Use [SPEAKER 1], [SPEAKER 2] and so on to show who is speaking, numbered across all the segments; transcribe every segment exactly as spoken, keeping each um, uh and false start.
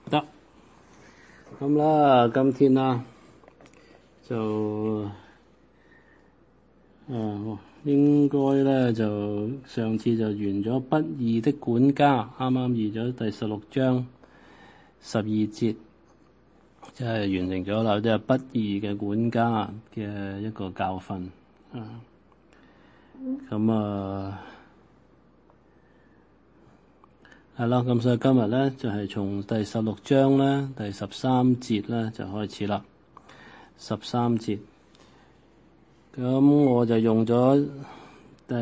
[SPEAKER 1] 得咁啦，今天啦就誒應該咧就上次就完咗不義的管家，啱啱完咗第十六章十二節，即係完成咗啦，即係不義嘅管家嘅一個教訓啊。咁啊係咯，咁所以今日咧就係從第十六章咧第十三節咧就開始啦。十三節，咁我就用咗第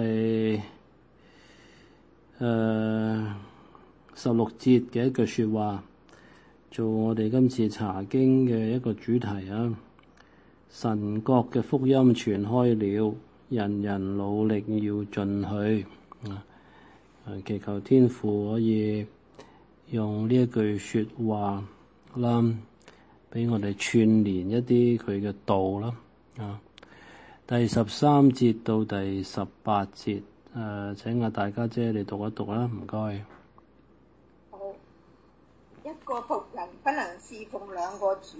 [SPEAKER 1] 誒十六節嘅一句說話做我哋今次查經嘅一個主題啊。神國嘅福音傳開了，人人努力要進去啊！祈求天父可以用呢一句說話啦，俾我哋串連一啲佢嘅道啦啊！第十三節到第十八節，誒、呃，請阿大家姐你讀一讀啦，唔該。
[SPEAKER 2] 好，一個僕人不能侍奉兩個主，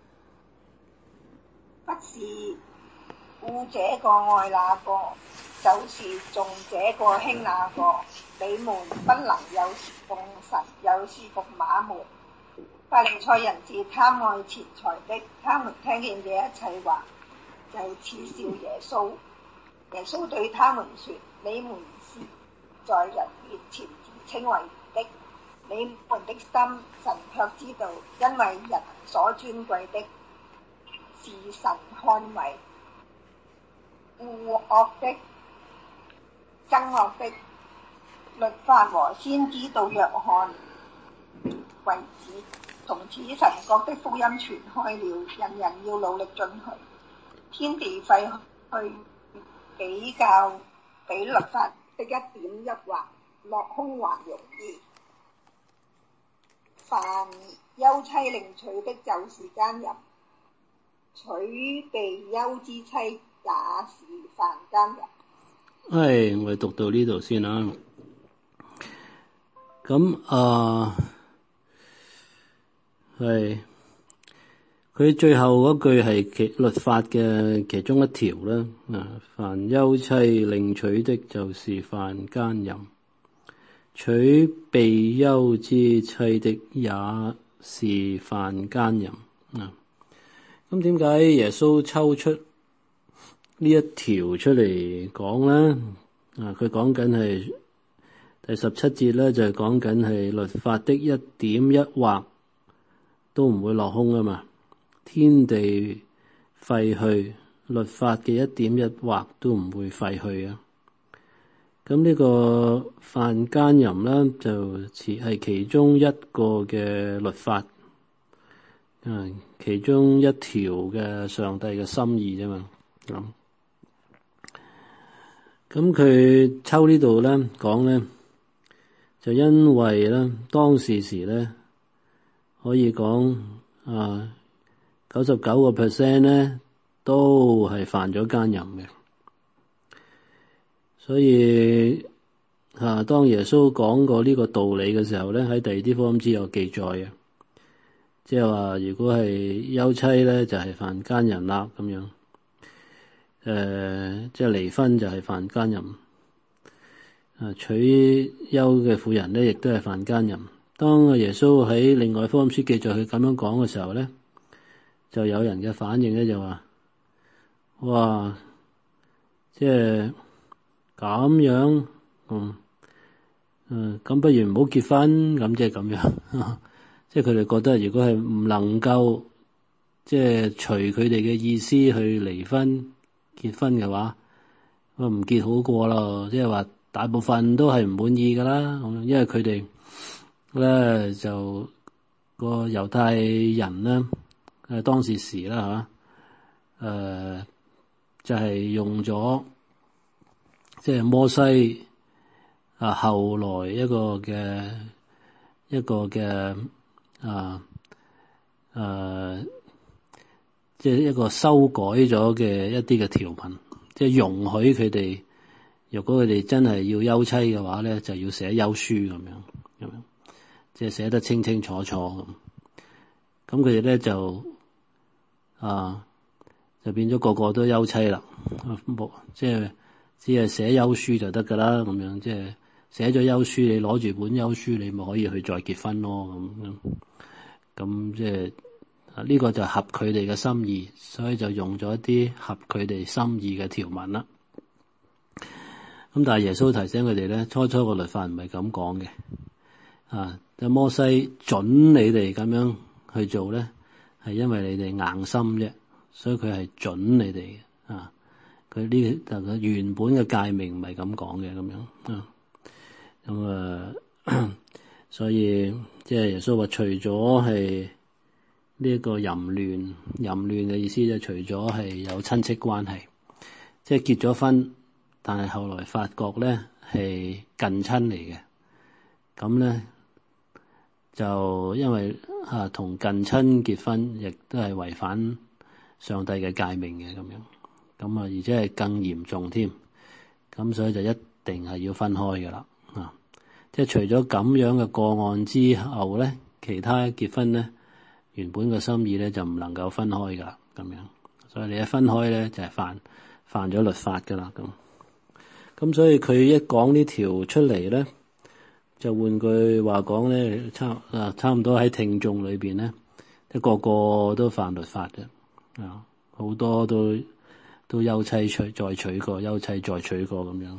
[SPEAKER 2] 不是惡這個愛那個，就是重這個輕那個。你們不能有侍奉神，有侍奉馬門。法利賽人是貪愛錢財的，他們聽見這一切話，就嗤笑耶穌。耶穌對他們說：你們是在人面前自稱為義的，你們的心神卻知道，因為人所尊貴的是神看為惡惡的、憎惡的。律法和先知到約翰為止，從此神國的福音傳開了，人人要努力進去。天地廢去，比較比律法的一點一畫落空還容易。凡休妻另娶的，就是奸淫；娶被休之妻，也是犯奸淫。
[SPEAKER 1] 係，我哋讀到呢度先啦。咁啊，係佢最後嗰句係其律法嘅其中一條啦。啊，凡休妻另娶的，就是犯奸淫；娶被休之妻的，也是犯奸淫。啊，咁點解耶穌抽出呢一條出嚟講咧？啊，佢講緊係。第十七節咧就係講緊係律法的一點一畫都唔會落空啊嘛，天地廢去，律法嘅一點一畫都唔會廢去啊。咁呢個犯奸淫咧就似係其中一個嘅律法，啊，其中一條嘅上帝嘅心意啫嘛。咁咁佢抽呢度咧講咧。就因為咧，當時時咧，可以講啊，九十九個 percent 咧都係犯咗奸淫嘅，所以啊，當耶穌講過呢個道理嘅時候咧，喺第二啲福音書有記載嘅，即係話如果係休妻咧，就係、是、犯奸淫啦咁樣，誒、呃，即係離婚就係犯奸淫。啊，娶休嘅婦人咧，亦都係犯奸淫。當耶穌喺另外福音書記載佢咁樣講嘅時候咧，就有人嘅反應咧就話：哇，即係咁樣，嗯，嗯，咁不如唔好結婚，咁即係咁樣。即係佢哋覺得，如果係唔能夠即係隨佢哋嘅意思去離婚結婚嘅話，咁唔結好過咯。即係話。大部分都係唔滿意噶啦，因為佢哋咧就個猶太人咧，誒當時時啦嚇，誒、呃、就係、是、用咗即係摩西啊後來一個嘅一個嘅啊誒，即係一個修改咗嘅一啲嘅條文，即係容許佢哋。如果佢哋真係要休妻嘅話咧，就要寫休書咁樣，咁樣即係寫得清清楚楚咁。 咁佢哋咧就啊就變咗個個都休妻啦，冇即係只係寫休書就得噶啦，咁樣即係寫咗休書，你攞住本休書，你咪可以去再結婚咯，咁樣咁即係呢個就合佢哋嘅心意，所以就用咗一啲合佢哋心意嘅條文啦。咁但係耶穌提醒佢哋咧，初初個律法唔係咁講嘅，啊，就摩西准你哋咁樣去做咧，係因為你哋硬心啫，所以佢係准你哋嘅，啊，佢呢就佢原本嘅誡命唔係咁講嘅，咁樣啊，咁啊，所以即係耶穌話，除咗係呢一個淫亂，淫亂嘅意思就除咗係有親戚關係，即係結咗婚。但係後來發覺咧係近親嚟嘅，咁咧就因為啊同近親結婚，亦都係違反上帝嘅誡命嘅咁樣，咁啊而且係更嚴重添，咁所以就一定係要分開㗎啦啊！即係除咗咁樣嘅個案之後咧，其他結婚咧原本嘅心意咧就唔能夠分開㗎啦，咁樣，所以你一分開咧就係犯犯咗律法㗎啦咁。咁所以佢一講呢條出嚟咧，就換句話講咧，差啊差唔多喺聽眾裏邊咧，一個個都犯律法嘅，啊好多都都休妻娶再娶過，休妻再娶過咁樣。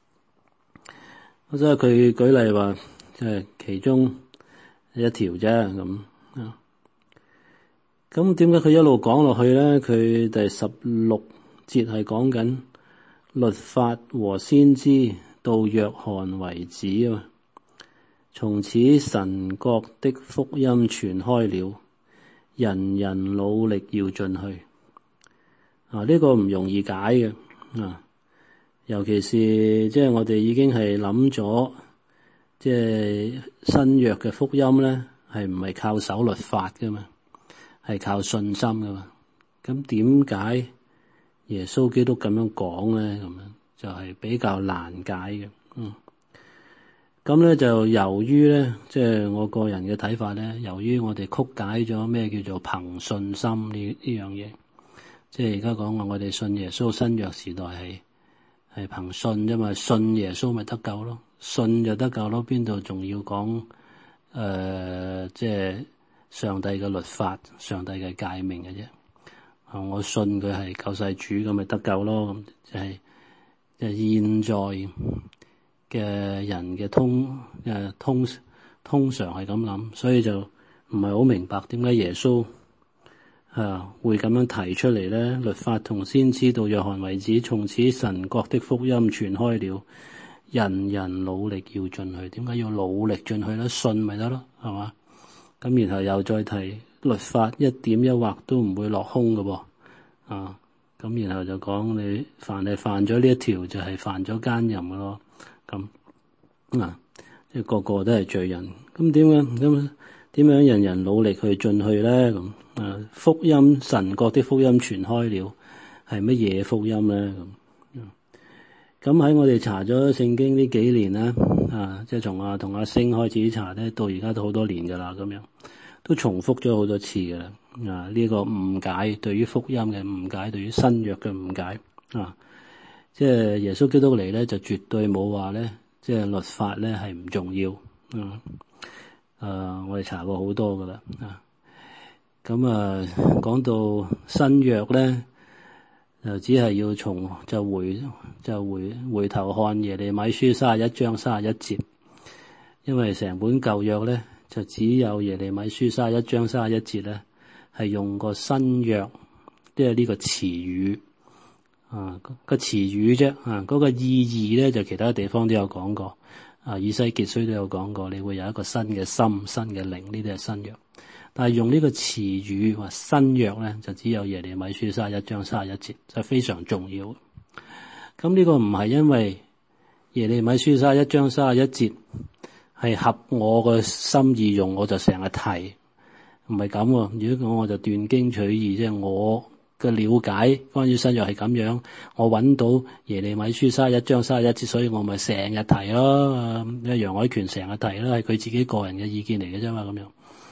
[SPEAKER 1] 所以佢舉例話，即係其中一條啫咁啊。咁點解佢一路講落去咧？佢第十六節係講緊律法和先知到約翰為止啊！從此神國的福音傳開了，人人努力要進去啊！呢、這個唔容易解嘅啊，尤其是即係我哋已經係諗咗，即係新約嘅福音咧，係唔係靠守律法噶嘛？係靠信心噶嘛？咁點解耶穌基督咁樣講咧，咁樣就係、是、比較難解嘅。嗯，咁咧就由於咧，即、就、係、是、我個人嘅睇法咧，由於我哋曲解咗咩叫做憑信心呢呢樣嘢，即係而家講話我哋信耶穌新約時代係係憑信啫嘛，信耶穌咪得救咯，信就得救咯，邊度仲要講誒即係上帝嘅律法、上帝嘅誡命嘅啫？我信佢係救世主，咁咪得救咯。咁就係就係現在嘅人嘅通誒通通常係咁諗，所以就唔係好明白點解耶穌啊會咁樣提出嚟咧？律法同先知到約翰為止，從此神國的福音傳開了，人人努力要進去。點解要努力進去咧？信咪得咯，係嘛？咁然後又再提。律法一點一劃都唔會落空嘅噃，啊，咁然後就講你凡係犯咗呢一條就係犯咗奸淫嘅咯，咁啊，即係個個都係罪人，咁點樣咁點樣人人努力去進去咧？咁啊，福音神國的福音傳開了，係乜嘢福音咧？咁咁喺我哋查咗聖經呢幾年咧，啊，即係從阿同阿星開始查咧，到而家都好多年噶啦，咁樣。都重複咗好多次嘅啦，啊！呢、這個誤解對於福音嘅誤解，對於新約嘅誤解啊！即係耶穌基督嚟咧，就絕對冇話咧，即係律法咧係唔重要啊！誒，我哋查過好多噶啦啊！咁啊，講到新約咧，就只係要從就回就回回頭看耶利米書三十一章三十一節，因為成本舊約咧。就只有耶利米書三十一章三十一節咧，係用個新約，即係呢個詞語啊，個詞語啫啊，嗰、那個意義咧就其他地方都有講過啊，以西結書都有講過，你會有一個新嘅心、新嘅靈，呢啲係新約。但係用呢個詞語話新約咧，就只有耶利米書三十一章三十一節，就非常重要。咁呢個唔係因為耶利米書三十一章三十一節。係合我個心意用，我就成日提，唔係咁喎。如果講我就斷經取義，即係我嘅了解關於新約係咁樣，我揾到耶利米書三十一章三十一節，所以我咪成日提咯。啊，楊海權成日提啦，係佢自己個人嘅意見嚟嘅啫嘛，咁樣。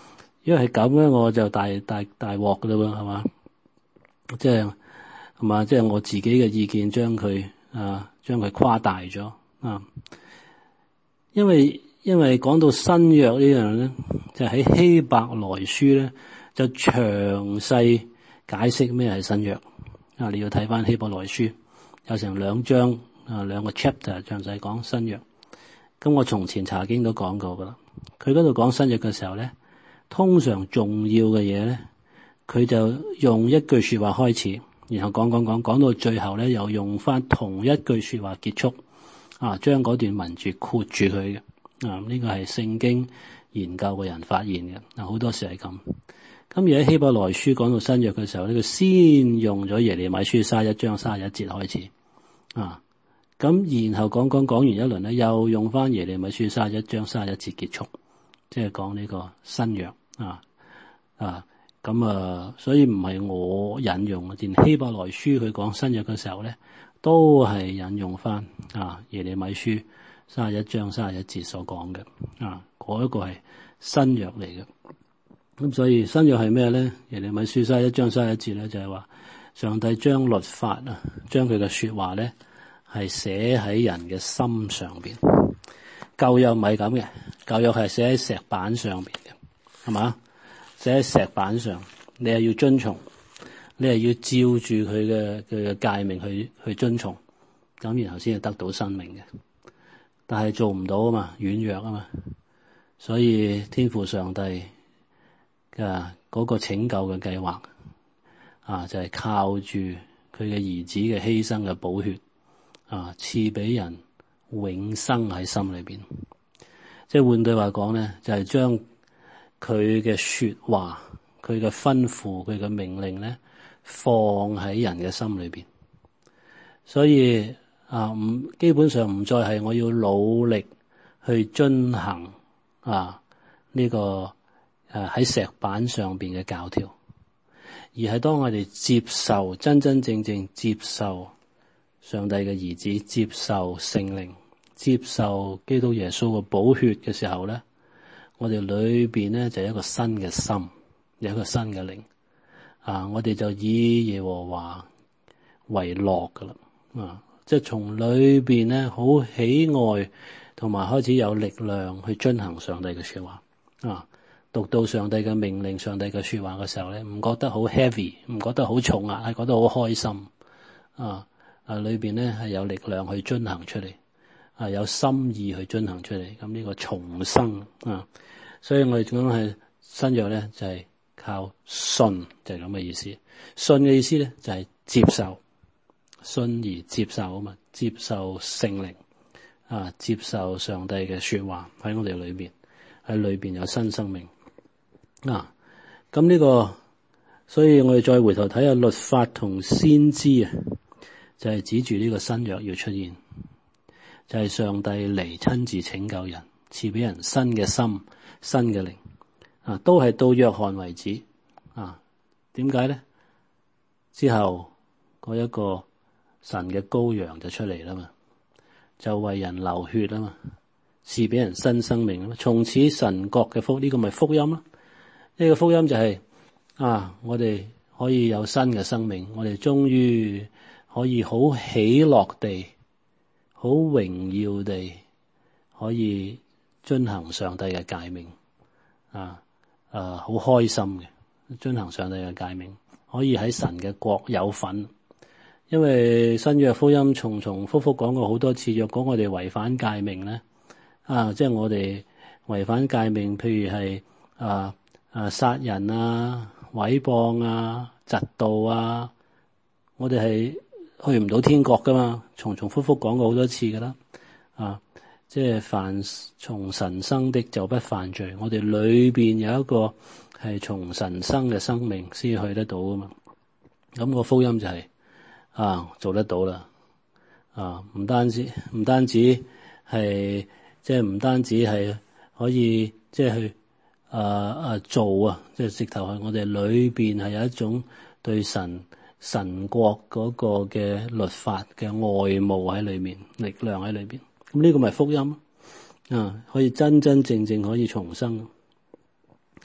[SPEAKER 1] 如果係咁咧，我就大大大鑊噶啦喎，係嘛？即係係嘛？即係我自己嘅意見將佢啊，將佢誇大咗啊！因為因為講到新約呢樣咧，就喺希伯來書咧就詳細解釋咩係新約啊！你要睇翻希伯來書，有成兩章啊，兩個 chapter 詳細講新約。咁我從前查經都講過噶啦，佢嗰度講新約嘅時候咧，通常重要嘅嘢咧，佢就用一句說話開始，然後講講講講到最後咧，又用翻同一句說話結束，啊，將嗰段文字括住佢嘅，啊，呢個係聖經研究嘅人發現嘅，嗱，好多時係咁。咁而喺希伯來書講到新約嘅時候呢，佢先用咗耶利米書卅一章卅一節開始，啊。咁然後講講講完一輪咧，又用翻耶利米書卅一章卅一節結束，即係講呢個新約啊啊咁啊，所以唔係我引用啊，連希伯來書佢講新約嘅時候咧，都係引用翻啊耶利米書卅一章卅一節所講嘅啊，嗰一個係新約嚟嘅。咁所以新約係咩咧？耶利米書卅一章卅一節咧，就係話上帝將律法啊，將佢嘅說話咧，係寫喺人嘅心上邊。舊約唔係咁嘅，舊約係寫喺石板上邊嘅，係嘛？寫喺石板上，你係要遵從，你係要照住佢嘅佢嘅誡命去去遵從，咁然後先係得到生命嘅。但係做唔到啊嘛，軟弱啊嘛，所以天父上帝嘅嗰個拯救嘅計劃啊，就係靠住佢嘅兒子嘅犧牲嘅寶血。啊！賜俾人永生喺心裏邊，即係換句話講咧，就係將佢嘅說話、佢嘅吩咐、佢嘅命令咧，放喺人嘅心裏邊。所以啊，唔基本上唔再係我要努力去遵行啊呢個誒喺石板上邊嘅教條，而係當我哋接受真真正正接受上帝嘅兒子，接受聖靈，接受基督耶穌嘅寶血嘅時候咧，我哋裏邊咧就有一個新嘅心，有一個新嘅靈啊！我哋就以耶和華為樂噶啦啊！即係從裏邊咧好喜愛，同埋開始有力量去遵行上帝嘅說話啊！讀到上帝嘅命令、上帝嘅說話嘅時候咧，唔覺得好 heavy，唔覺得好重壓，係覺得好開心啊！啊，裏邊咧係有力量去遵行出嚟，啊，有心意去遵行出嚟。咁呢個重生啊，所以我哋講係新約咧就係、是、靠信，就係咁嘅意思。信嘅意思咧就係、是、接受，信而接受啊嘛，接受聖靈啊，接受上帝嘅說話喺我哋裏邊，喺裏邊有新生命啊。咁呢、這個，所以我哋再回頭睇下律法同先知啊。就係指住呢個新約要出現，就係、是、上帝嚟親自拯救人，賜俾人新嘅心、新嘅靈啊，都係到約翰為止啊。點解咧？之後嗰一個神嘅羔羊就出嚟啦嘛，就為人流血啦嘛，賜俾人新生命啦。從此神國嘅福呢、這個咪福音咯？呢、這個福音就係、是、啊，我哋可以有新嘅生命，我哋終於可以好喜樂地、好榮耀地，可以遵行上帝嘅誡命啊！誒、啊，好開心嘅遵行上帝嘅誡命，可以喺神嘅國有份。因為新約福音重重複複講過好多次，若果我哋違反誡命咧，啊，即係我哋違反誡命，譬如係啊啊殺人啊、毀謗啊、嫉妒啊，我哋係去唔到天國噶嘛，重重複複講過好多次噶啦，啊，即係凡從神生的就不犯罪。我哋裏邊有一個係從神生嘅生命先去得到噶嘛。咁個福音就係、是、啊做得到啦，啊唔單止唔單止係即係唔單止係可以即係去啊啊做啊，即係直頭係我哋裏邊係有一種對神。神國嗰個嘅律法嘅愛慕喺裏面，力量喺裏邊，咁呢個咪福音啊，可以真真正正可以重生。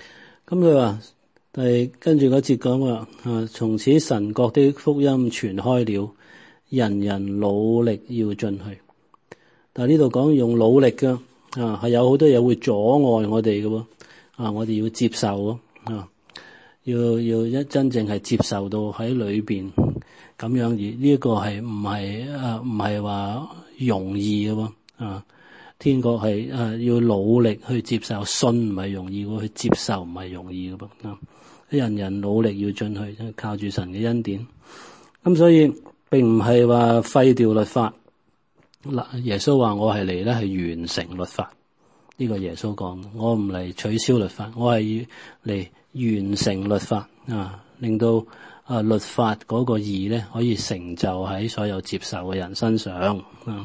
[SPEAKER 1] 咁佢話，但係跟住嗰節講話啊，從此神國的福音傳開了，人人努力要進去。但係呢度講用努力㗎啊，係有好多嘢會阻礙我哋嘅喎啊，我哋要接受啊，要要一真正係接受到喺裏邊咁樣，而呢一個係唔係啊唔係話容易嘅喎啊。天國係誒要努力去接受，信唔係容易喎，去接受唔係容易嘅噃啊！人人努力要進去，靠住神嘅恩典。咁所以並唔係話廢掉律法。嗱，耶穌話我係嚟咧係完成律法。呢個耶穌講，我唔嚟取消律法，我係嚟完成律法啊，令到啊律法嗰個義咧可以成就喺所有接受嘅人身上啊。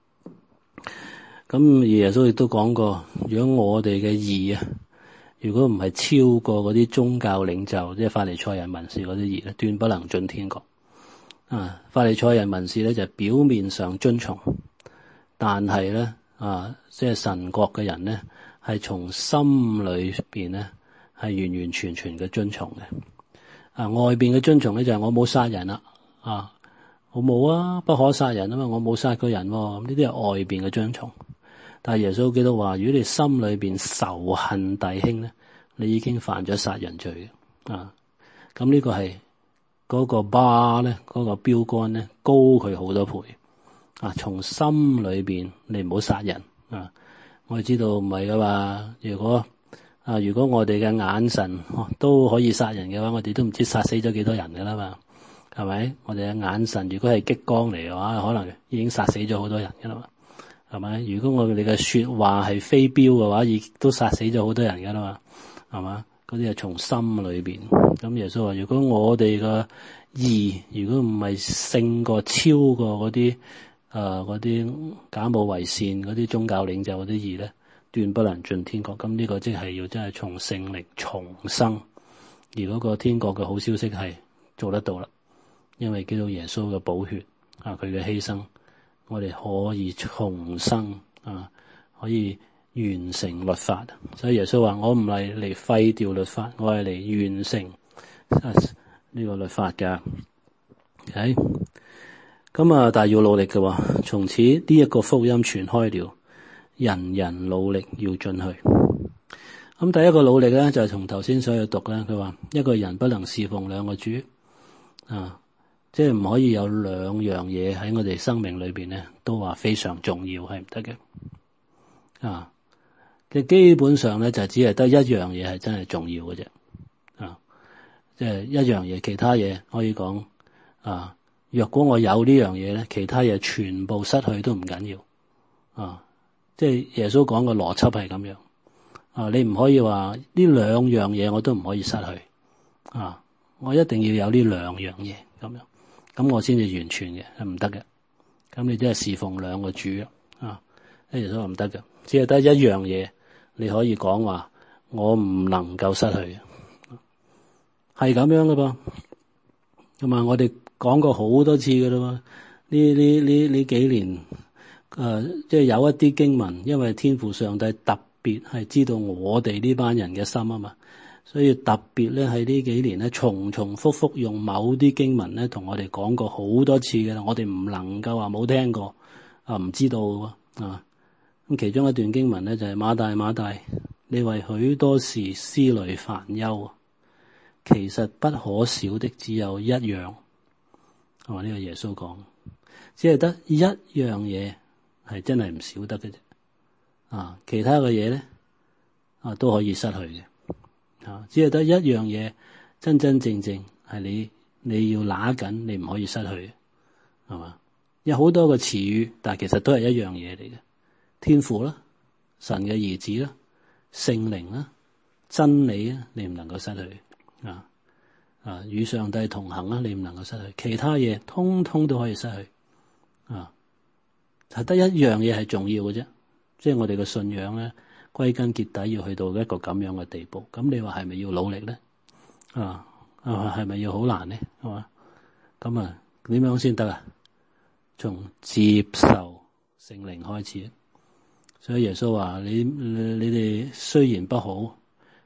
[SPEAKER 1] 咁耶穌亦都講過，如果我哋嘅義啊，如果唔係超過嗰啲宗教領袖，即係法利賽人文士嗰啲義咧，斷不能進天國。啊，法利賽人文士咧就係表面上遵從，但係咧啊，即係神國嘅人咧，係從心裏邊咧係完完全全嘅遵從嘅。啊，外邊嘅遵從咧就係我冇殺人啦，啊，我冇啊，不可殺人啊嘛，我冇殺過人喎，呢啲係外邊嘅遵從。但係耶穌基督話，如果你心裏邊仇恨弟兄咧，你已經犯咗殺人罪嘅啊！咁呢個係嗰個 bar 咧，嗰個標杆咧高佢好多倍啊！從心裏邊你唔好殺人啊！我哋知道唔係噶嘛，如果啊如果我哋嘅眼神、啊、都可以殺人嘅話，我哋都唔知殺死咗幾多人噶啦嘛，係咪？我哋嘅眼神如果係激光嚟嘅話，可能已經殺死咗好多人噶啦嘛。係咪？如果我哋嘅說話係飛鏢嘅話，亦都殺死咗好多人噶啦嘛，係嘛？嗰啲係從心裏邊。咁耶穌話：如果我哋嘅義，如果唔係勝過超過嗰啲誒嗰啲假冒為善嗰啲宗教領袖嗰啲義咧，斷不能進天國。咁呢個即係要真係從聖靈重生，而嗰個天國嘅好消息係做得到啦，因為基督耶穌嘅寶血啊，佢嘅犧牲。我哋可以重生啊，可以完成律法。所以耶穌話：我唔係嚟廢掉律法，我係嚟完成呢、啊這個律法㗎。係咁啊，但係要努力嘅喎。從此呢一個福音傳開了，人人努力要進去。咁第一個努力咧，就係從頭先所去讀咧。佢話一個人不能侍奉兩個主啊。即係唔可以有兩樣嘢喺我哋生命裏邊咧，都話非常重要，係唔得嘅。啊，即係基本上咧就只係得一樣嘢係真係重要嘅啫。啊，即係一樣嘢，其他嘢可以講啊。若果我有呢樣嘢咧，其他嘢全部失去都唔緊要。啊，即係耶穌講嘅邏輯係咁樣。啊，你唔可以話呢兩樣嘢我都唔可以失去。啊，我一定要有呢兩樣嘢咁樣。咁我先至完全嘅，係唔得嘅。咁你真係侍奉兩個主啊！耶穌話唔得嘅，只係得一樣嘢你可以講話，我唔能夠失去，係咁樣嘅噃。咁啊，我哋講過好多次嘅啦嘛。呢呢呢呢幾年，誒、呃，即係有一啲經文，因為天父上帝特別係知道我哋呢班人嘅心啊嘛。所以特別咧喺呢幾年咧，重重複複用某啲經文咧，同我哋講過好多次嘅啦。我哋唔能夠話冇聽過啊，唔知道喎啊。咁其中一段經文咧就係、是、馬大馬大，你為許多事思慮煩憂，其實不可少的只有一樣。我話呢個耶穌講，只係得一樣嘢係真係唔少得嘅啫。啊，其他嘅嘢咧啊都可以失去嘅。啊！只係得一樣嘢，真真正正係你你要拿緊，你唔可以失去，係嘛？有好多個詞語，但係其實都係一樣嘢嚟嘅。天父啦，神嘅兒子啦，聖靈啦，真理啊，你唔能夠失去啊！啊，與上帝同行啊，你唔能夠失去。其他嘢通通都可以失去啊！係得一樣嘢係重要嘅啫，即係我哋嘅信仰咧。歸根結底要去到一個咁樣嘅地步，咁你話係咪要努力咧？啊啊，係咪要好難咧？係嘛？咁啊，點樣先得啊？從接受聖靈開始。所以耶穌話：你你哋雖然不好，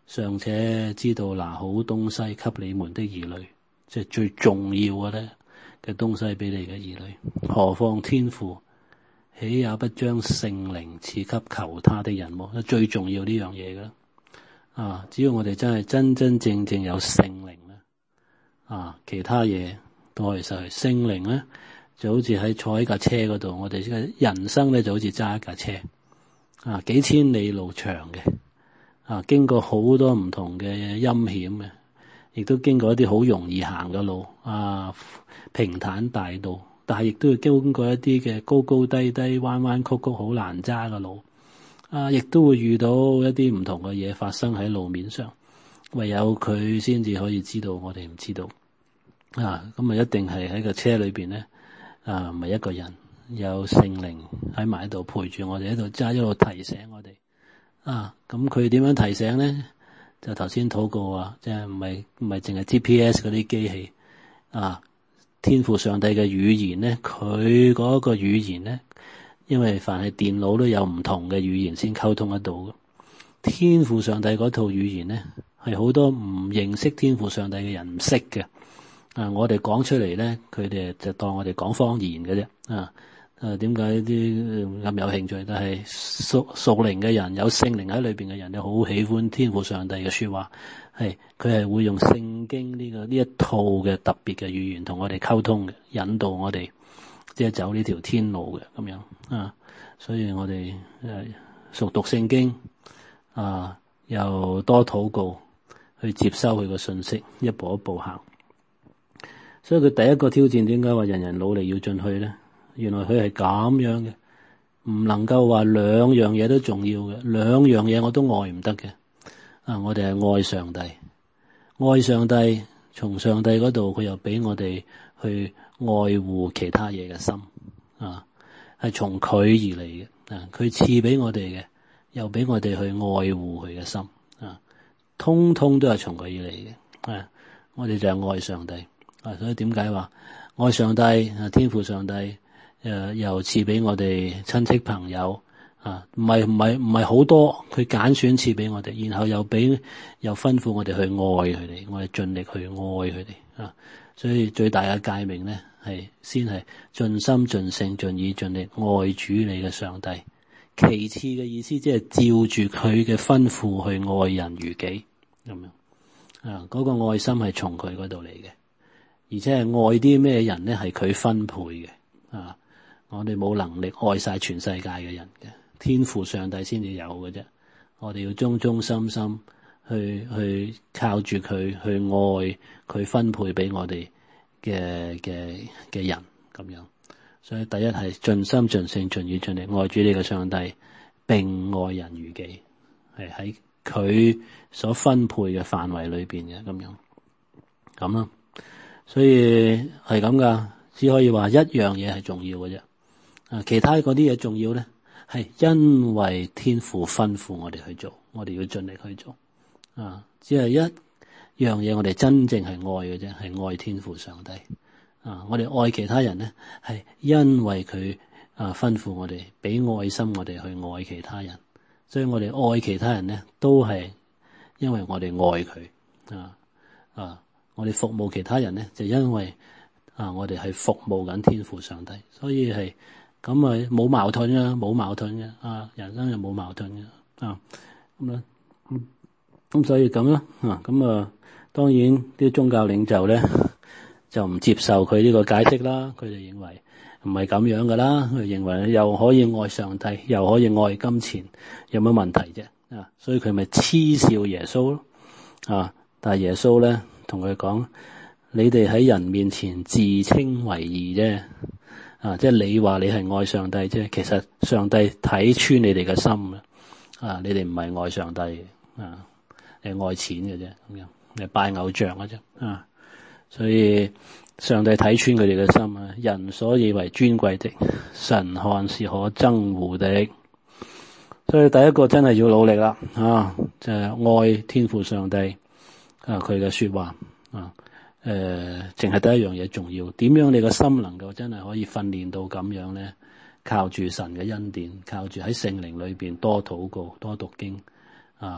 [SPEAKER 1] 尚且知道拿好東西給你們的兒女，即係最重要嘅咧嘅東西俾你嘅兒女，何況天父豈也不將聖靈賜給求他的人麼？最重要呢樣嘢㗎啦。啊，只要我哋真係真真正正有聖靈咧，啊，其他嘢都可以失去。聖靈咧就好似喺坐喺架車嗰度，我哋嘅人生咧就好似揸一架車，啊，幾千里路長嘅，啊，經過好多唔同嘅陰險嘅，亦都經過一啲好容易行嘅路，啊，平坦大道，但係亦都要經過一啲嘅高高低低、彎彎曲曲、好難揸嘅路。啊！亦都會遇到一啲唔同嘅嘢發生喺路面上，唯有佢先至可以知道，我哋唔知道。啊！咁啊，一定係喺個車裏邊咧，啊，唔係一個人，有聖靈喺埋喺度陪住我哋喺度揸，一路提醒我哋。啊！咁佢點樣提醒咧？就頭先禱告啊，即係唔係唔係淨係 G P S 嗰啲機器啊？天父上帝嘅語言咧，佢嗰個語言咧。因為凡係電腦都有唔同嘅語言先溝通得到嘅，天父上帝嗰套語言咧係好多唔認識天父上帝嘅人唔識嘅。啊，我哋講出嚟咧，佢哋就當我哋講方言嘅啫。啊，誒點解啲咁有興趣？但係屬屬靈嘅人，有聖靈喺裏邊嘅人，你好喜歡天父上帝嘅說話，係佢係會用聖經呢個呢一套嘅特別嘅語言同我哋溝通嘅，引導我哋。即係走呢條天路嘅咁樣啊，所以我哋誒熟讀聖經啊，又多禱告去接收佢個信息，一步一步行。所以佢第一個挑戰，點解話人人努力要進去咧？原來佢係咁樣嘅，唔能夠話兩樣嘢都重要嘅，兩樣嘢我都愛唔得嘅。啊，我哋係愛上帝，愛上帝，從上帝嗰度佢又俾我哋去愛護其他嘢嘅心啊，係從佢而嚟嘅啊，佢賜俾我哋嘅，又俾我哋去愛護佢嘅心啊，通通都係從佢而嚟嘅啊。我哋就係愛上帝啊，所以點解話愛上帝啊？天父上帝誒、啊，又賜俾我哋親戚朋友啊，唔係唔係唔係好多，佢揀選賜俾我哋，然後又俾又吩咐我哋去愛佢哋，我哋盡力去愛佢哋啊。所以最大嘅誡命咧，係先係盡心盡性盡意盡力愛主你嘅上帝。其次嘅意思，即係照住佢嘅吩咐去愛人如己咁樣啊。嗰、那個愛心係從佢嗰度嚟嘅，而且係愛啲咩人咧？係佢分配嘅啊。我哋冇能力愛晒全世界嘅人嘅，天父上帝先至有嘅啫。我哋要忠忠心心。去去靠住佢去愛佢分配俾我哋嘅嘅嘅人咁樣，所以第一係盡心盡性盡意盡力愛主你嘅上帝，並愛人如己，係喺佢所分配嘅範圍裏邊嘅咁樣咁咯。所以係咁噶，只可以話一樣嘢係重要嘅啫。啊，其他嗰啲嘢重要咧，係因為天父吩咐我哋去做，我哋要盡力去做。啊，只係一樣嘢，我哋真正係愛嘅啫，係愛天父上帝。啊，我哋愛其他人咧，係因為佢啊吩咐我哋，俾愛心我哋去愛其他人。所以我哋愛其他人咧，都係因為我哋愛佢。啊啊，我哋服務其他人咧，就因為啊，我哋係服務緊天父上帝。所以係咁啊，冇矛盾嘅，冇矛盾嘅。啊，人生又冇矛盾嘅。啊，咁啦。嗯咁所以咁啦，啊咁啊，當然啲宗教領袖咧就唔接受佢呢個解釋啦。佢哋認為唔係咁樣噶啦，佢認為又可以愛上帝，又可以愛金錢，有乜問題啫？啊，所以佢咪嗤笑耶穌咯。啊，但係耶穌咧同佢講：你哋喺人面前自稱為義啫，啊，即係你話你係愛上帝啫，其實上帝睇穿你哋嘅心啊，啊，你哋唔係愛上帝啊。係愛錢嘅啫，咁樣係拜偶像嘅啫啊！所以上帝睇穿佢哋嘅心啊，人所以為尊貴的，神看是可憎惡的。所以第一個真係要努力啦啊！就係、是、愛天父上帝啊，佢嘅說話啊，誒、呃，淨係第一樣嘢重要。點樣你個心能夠真係可以訓練到咁樣咧？靠住神嘅恩典，靠住喺聖靈裏邊多禱告、多讀經啊。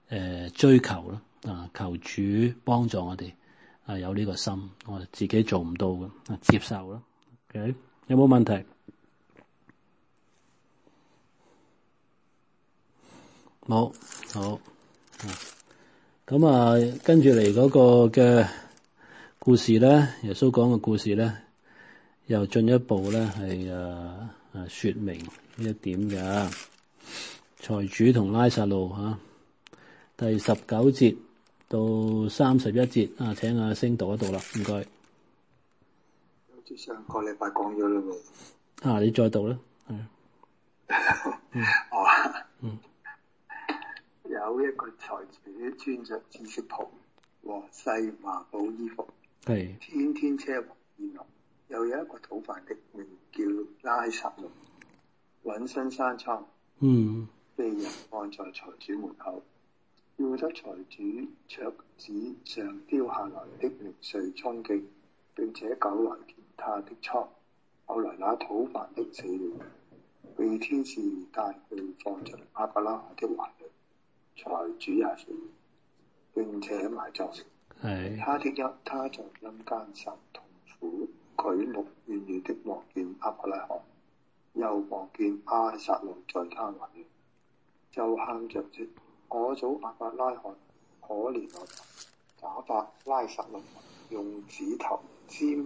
[SPEAKER 1] 呃、追求咯，啊，求主幫助我哋啊有呢個心，我哋自己做唔到嘅，啊，接受咯。OK， 有冇問題？冇，好。咁啊，跟住嚟嗰個嘅故事咧，耶穌講嘅故事咧，又進一步咧係誒誒說明呢一點嘅。財主同拉撒路吓，第十九節到三十一節啊，請阿星讀一讀啦，唔該。
[SPEAKER 3] 好似上個禮拜講咗啦喎。
[SPEAKER 1] 啊，你再讀啦。係。
[SPEAKER 3] 嗯。哦。嗯。有一個財主穿着紫色袍和細麻布衣服，
[SPEAKER 1] 係
[SPEAKER 3] 天天奢華宴樂。又有一個討飯的，名叫拉撒路，渾身生瘡，
[SPEAKER 1] 嗯，
[SPEAKER 3] 被人按在財主門口，要得財主桌子上丟下來的零碎充飢，並且狗來填他的瘡。後來那討飯的死了，被天使帶去放在亞伯拉罕的懷裏。財主也死了，並且埋葬了。
[SPEAKER 1] 係
[SPEAKER 3] 他的陰，他在陰間受痛苦，舉目遠遠的望見亞伯拉罕，又望見拉撒路在他懷裏，就喊着說：我祖亞伯拉罕，可憐我吧！打發拉撒路用指頭沾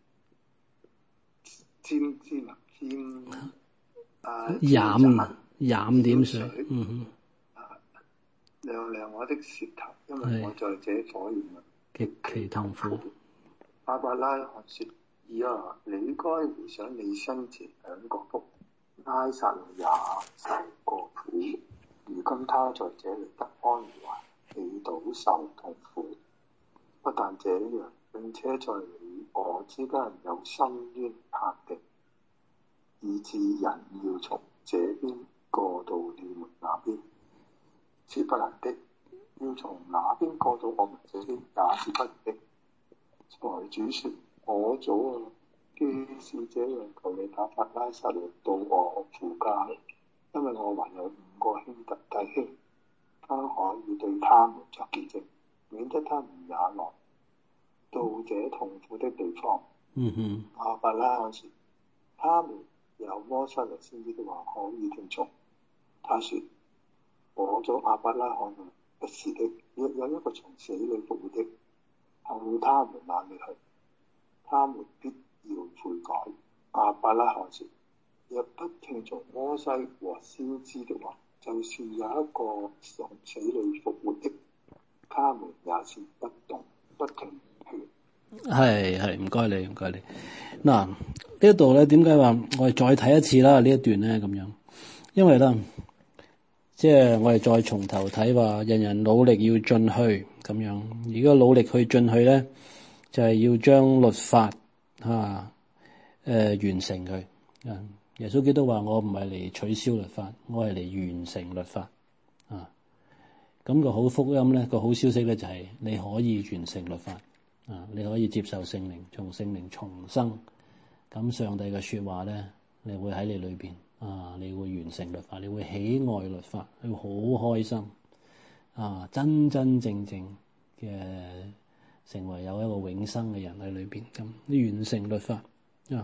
[SPEAKER 3] 沾沾啊沾啊
[SPEAKER 1] 染染點水，嗯哼。
[SPEAKER 3] 亮亮我的舌頭，因為我在這火焰裏
[SPEAKER 1] 極其痛苦。
[SPEAKER 3] 亞伯拉罕說：兒啊，你該回想你生前享過福，拉撒路也受過苦，如今他在這裏得安慰，你倒受痛苦。不但這樣，並且在你我之間有深淵限定，以致人要從這邊過到你們那邊，是不能的。要從哪邊過到我們這邊也是不能的。財主說：我祖啊，既是這樣，求你打發拉撒路到我父家，因為我還有五個兄弟弟兄，他可以對他們作見證，免得他們也來到這痛苦的地方。
[SPEAKER 1] 嗯哼。
[SPEAKER 3] 亞伯拉罕說：他們有摩西和先知的話可以聽從。他說：我祖亞伯拉罕啊，不是的，若有一個從死裏復活的，後他們那裏去，他們必要悔改。亞伯拉罕說：若不聽從摩西和先知的話，就是有一個從死裏復活的，他們也是不動不聽勸。
[SPEAKER 1] 係係，唔該你，唔該你。嗱，呢一度咧，點解話我哋再睇一次啦？呢一段咧咁樣，因為咧，即係我哋再從頭睇話，人人努力要進去咁樣。如果努力去進去咧，就係要將律法啊誒、呃、完成佢。啊，耶穌基督話：我唔係嚟取消律法，我係嚟完成律法。啊，咁個好福音咧，個好消息咧就係你可以完成律法。啊！你可以接受聖靈，從聖靈重生，咁上帝嘅說話咧，你會喺你裏邊啊，你會完成律法，你會喜愛律法，你會好開心啊！真真正正嘅成為有一個永生嘅人喺裏邊，咁你完成律法啊！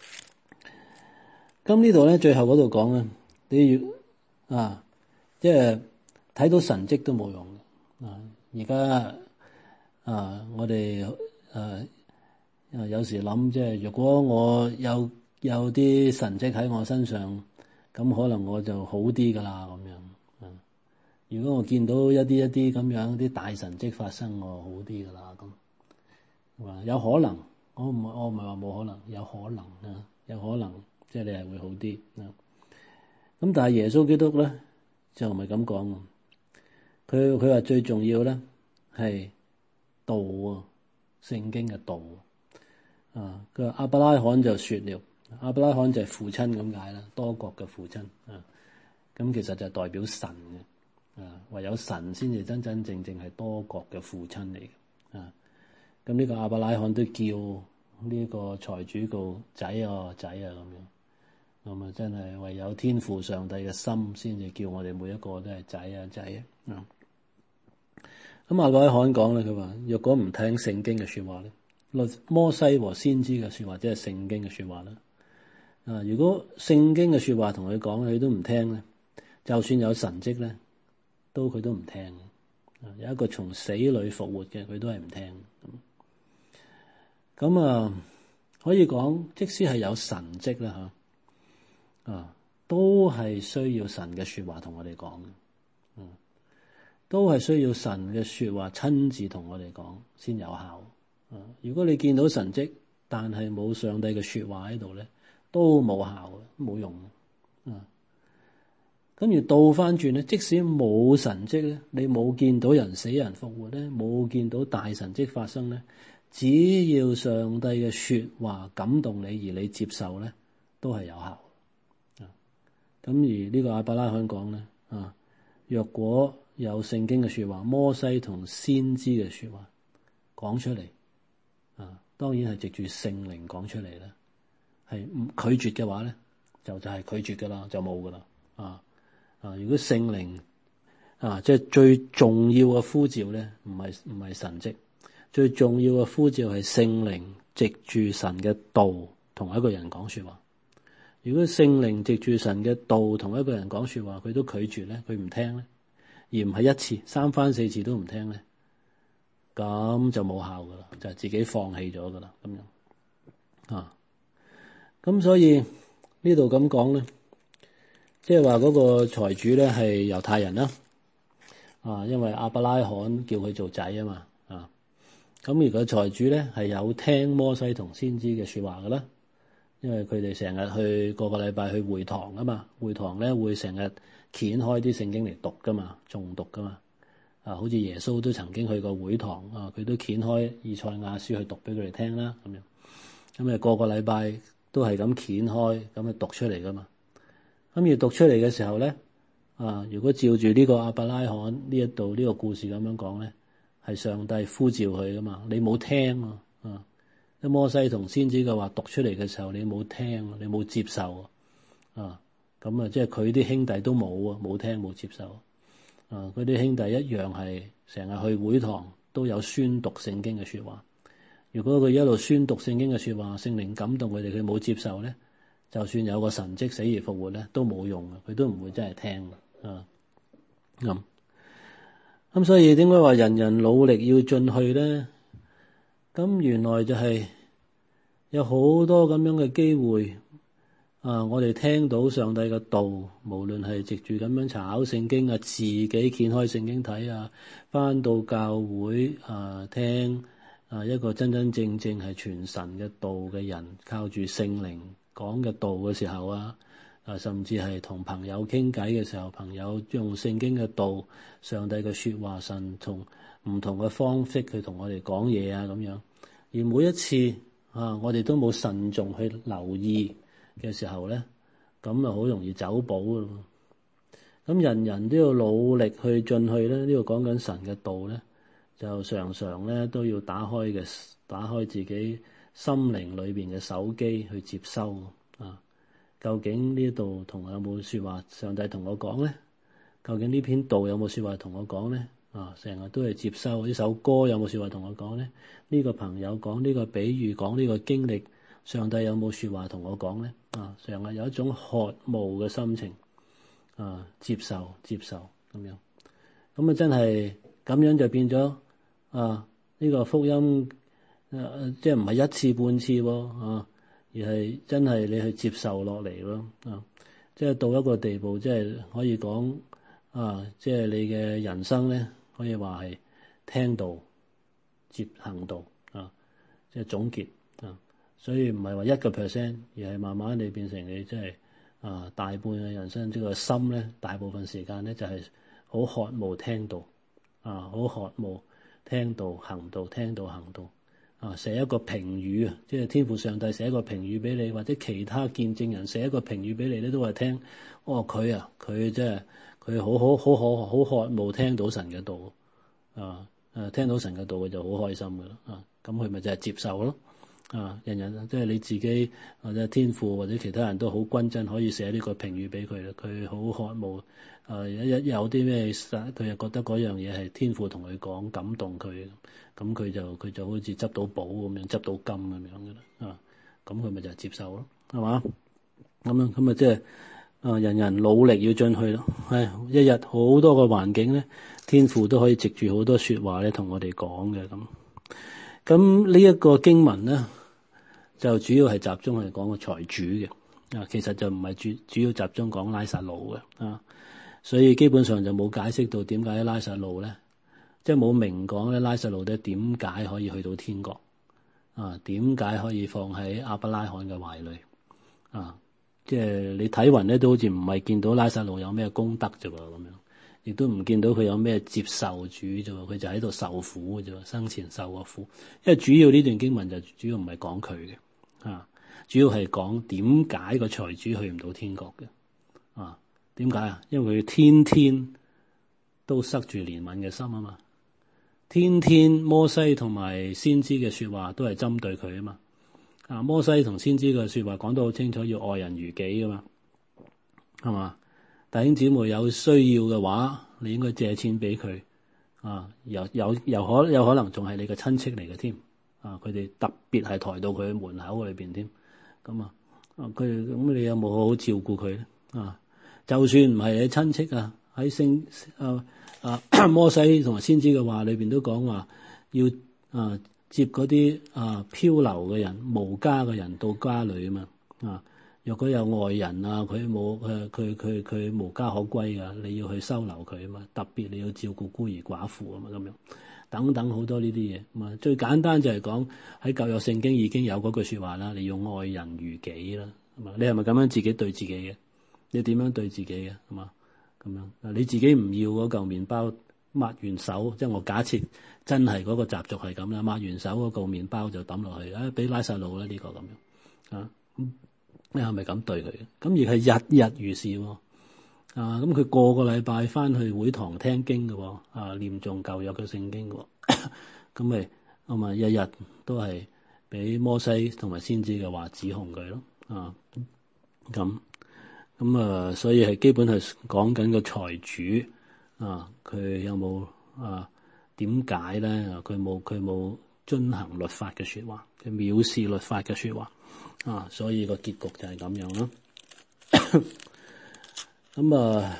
[SPEAKER 1] 咁呢度咧，最後嗰度講咧，你要啊，即係睇到神蹟都冇用啊！而家。啊！我哋誒誒有時諗，即係如果我有有啲神蹟喺我身上，咁可能我就好啲噶啦咁樣。啊！如果我見到一啲一啲咁樣啲大神蹟發生，我好啲噶啦咁。話有可能，我唔我唔係話冇可能，有可能啊，有可能即係你係會好啲啊。咁但係耶穌基督咧就唔係咁講，佢佢話最重要咧係。道啊，聖經嘅道啊，佢話亞伯拉罕就說了，亞伯拉罕就係父親咁解啦，多國嘅父親啊，咁其實就係代表神嘅啊，唯有神先至真真正正係多國嘅父親嚟嘅啊，咁呢個亞伯拉罕都叫呢個財主個仔啊仔啊咁樣，咁啊真係唯有天父上帝嘅心先至叫我哋每一個都係仔啊仔啊。 咁亞伯拉罕講咧，佢話若果唔聽聖經嘅說話咧，律摩西和先知嘅說話，即係聖經嘅說話啦。啊，如果聖經嘅說話同佢講，佢都唔聽咧，就算有神蹟咧，都佢都唔聽。啊，有一個從死裏復活嘅，佢都係唔聽。咁啊，可以講，即使係有神蹟啦，吓啊，都係需要神嘅說話同我哋講。嗯，都係需要神嘅說話親自同我哋講先有效。啊，如果你見到神蹟，但係冇上帝嘅說話喺度咧，都冇效嘅，冇用。啊，咁而倒翻轉咧，即使冇神蹟咧，你冇見到人死人復活咧，冇見到大神蹟發生咧，只要上帝嘅說話感動你而你接受咧，都係有效。啊，咁而呢個亞伯拉罕講咧，啊，若果有聖經嘅說話，摩西同先知嘅說話講出嚟，啊，當然係藉住聖靈講出嚟啦。係唔拒絕嘅話咧，就就係拒絕噶啦，就冇噶啦。啊啊！如果聖靈啊，即係最重要嘅呼召咧，唔係唔係神蹟，最重要嘅呼召係聖靈藉住神嘅道同一個人講說話。如果聖靈藉住神嘅道同一個人講說話，佢都拒絕咧，佢唔聽咧，而唔係一次三番四次都唔聽咧，咁就冇效噶啦，就係自己放棄咗噶啦，咁樣啊。咁所以呢度咁講咧，即係話嗰個財主咧係猶太人啦，啊，因為亞伯拉罕叫佢做仔啊嘛，啊，咁而個財主咧係有聽摩西同先知嘅說話噶啦，因為佢哋成日去個個禮拜去會堂啊嘛，會堂咧會成日掀開啲聖經嚟讀噶嘛，誦讀噶嘛，啊，好似耶穌都曾經去過會堂啊，佢都掀開以賽亞書去讀俾佢哋聽啦，咁樣，咁啊個個禮拜都係咁掀開咁去讀出嚟噶嘛。咁而讀出嚟嘅時候咧，啊，如果照住呢個亞伯拉罕呢一度呢個故事咁樣講咧，係上帝呼召佢噶嘛，你冇聽啊，啊，啲摩西同先知嘅話讀出嚟嘅時候，你冇聽，你冇接受啊，咁啊，即係佢啲兄弟都冇啊，冇聽冇接受啊，佢啲兄弟一樣係成日去會堂都有宣讀聖經嘅說話。如果佢一路宣讀聖經嘅說話，聖靈感動佢哋，佢冇接受咧，就算有個神蹟死而復活咧，都冇用嘅，佢都唔會真係聽啊。咁、嗯、咁所以點解話人人努力要進去咧？咁原來就係有好多咁樣嘅機會啊！我哋聽到上帝嘅道，無論係藉住咁樣查考聖經啊，自己掀開聖經睇啊，返到教會啊聽。啊！一個真真正正係傳神嘅道嘅人，靠住聖靈講嘅道嘅時候啊，啊，甚至係同朋友傾偈嘅時候，朋友用聖經嘅道、上帝嘅說話，神從唔同嘅方式去同我哋講嘢啊，咁樣。而每一次啊，我哋都冇慎重去留意嘅時候咧，咁啊好容易走寶噶咯。咁人人都要努力去進去咧，呢個講緊神嘅道咧。就常常咧都要打開嘅，打開自己心靈裏邊嘅手機去接收啊。究竟呢度同有冇說話？上帝同我講咧？究竟呢篇道有冇說話同我講咧？啊，成日都係接收呢首歌有冇說話同我講咧？呢個朋友講呢個比喻，講呢個經歷，上帝有冇說話同我講咧？啊，成日有一種渴慕嘅心情啊，接受接受咁樣，咁啊真係咁樣就變咗。啊！呢、這個福音誒、啊，即係唔係一次半次喎啊，而係真係你去接受落嚟咯啊！即係到一個地步，即係可以講啊，即係你嘅人生咧，可以話係聽道接行道啊！即係總結啊，所以唔係話一個 percent，而係慢慢地變成你即係啊大半嘅人生，即係個心咧，大部分時間咧就係好渴慕聽道啊，好渴慕。聽道行道，聽道行道啊！寫一個評語啊，即係天父上帝寫一個評語俾你，或者其他見證人寫一個評語俾你咧，都係聽哦。佢啊，佢即係佢好好好好好渴慕聽到神嘅道啊！誒，聽到神嘅道，佢就好開心噶啦啊！咁佢咪就係接受咯啊，人人即係你自己或者天父或者其他人都好均真，可以寫呢個評語俾佢啦。佢好渴慕，誒一一有啲咩佢又覺得嗰樣嘢係天父同佢講，感動佢，咁佢就佢就好似執到寶咁樣，執到金咁樣嘅啦。啊，咁佢咪就接受咯，係嘛？咁樣咁啊，即係啊，人人努力要進去咯。係一日好多個環境咧，天父都可以藉住好多説話咧，同我哋講嘅咁。咁呢一個經文咧，就主要係集中係講個財主嘅，啊，其實就唔係主主要集中講拉撒路嘅，啊，所以基本上就冇解釋到點解拉撒路咧，即係冇明講咧拉撒路咧點解可以去到天國，啊，點解可以放喺亞伯拉罕嘅懷裏，啊，即係你睇勻咧都好似唔係見到拉撒路有咩功德啫喎，咁樣，亦都唔見到佢有咩接受主啫喎，佢就喺度受苦嘅啫喎，生前受過苦，因為主要呢段經文就主要唔係講佢嘅。啊，主要係講點解個財主去唔到天國嘅？啊，點解啊？因為佢天天都塞住憐憫嘅心啊嘛，天天摩西同埋先知嘅說話都係針對佢啊嘛。啊，摩西同先知嘅說話講得好清楚，要愛人如己啊嘛，係嘛？弟兄姊妹有需要嘅話，你應該借錢俾佢啊，有有有可有可能仲係你嘅親戚嚟嘅添。啊！佢哋特別係抬到佢門口裏邊添，咁啊，佢咁你有冇好好照顧佢咧？啊，就算唔係你親戚啊，喺聖啊啊摩西同埋先知嘅話裏邊都講話，要啊接嗰啲啊漂流嘅人、無家嘅人到家裏啊嘛，啊，若果有外人啊，佢冇誒佢佢佢無家可歸啊，你要去收留佢啊嘛，特別你要照顧孤兒寡婦啊嘛，咁樣。等等好多呢啲嘢，咁啊最簡單就係講喺舊約聖經已經有嗰句説話啦，你要愛人如己啦，係嘛？你係咪咁樣自己對自己嘅？你點樣對自己嘅？係嘛？咁樣啊，你自己唔要嗰嚿麵包，抹完手，即係我假設真係嗰個習俗係咁啦，抹完手嗰嚿麵包就抌落去，啊俾拉撒路啦呢個咁樣啊，你係咪咁對佢？咁而係日日如是喎。啊，咁佢個個禮拜翻去會堂聽經嘅喎，啊念誦舊約嘅聖經嘅喎，咁咪咁咪日日都係俾摩西同埋先知嘅話指控佢咯，啊咁咁啊，所以係基本係講緊個財主啊，佢有冇啊點解咧？佢冇佢冇遵行律法嘅説話，佢藐視律法嘅説話啊，所以個結局就係咁樣咯。咁啊，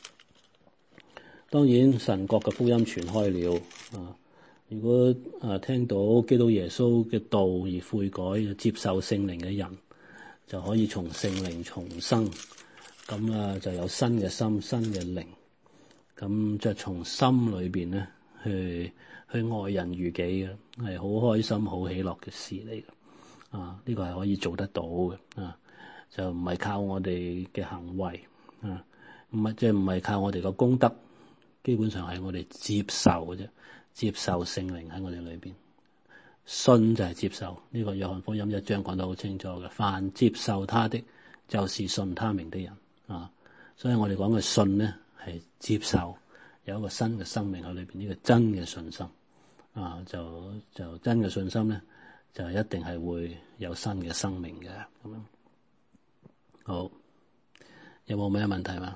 [SPEAKER 1] 當然神國嘅福音傳開了啊！如果啊聽到基督耶穌嘅道而悔改、接受聖靈嘅人，就可以從聖靈重生。咁啊，就有新嘅心、新嘅靈。咁就從心裏邊咧，去去愛人如己嘅，係好開心、好喜樂嘅事嚟嘅。啊，呢個係可以做得到嘅啊，就唔係靠我哋嘅行為啊。唔係即係唔係靠我哋個功德，基本上係我哋接受嘅啫，接受聖靈喺我哋裏邊，信就係接受。呢、這個約翰福音一章講得好清楚嘅，凡接受他的，就是信他名的人啊。所以我哋講嘅信咧，係接受有一個新嘅生命喺裏邊，呢、這個真嘅信心啊，就就真嘅信心咧，就一定係會有新嘅生命嘅咁樣。好，有冇咩問題嘛？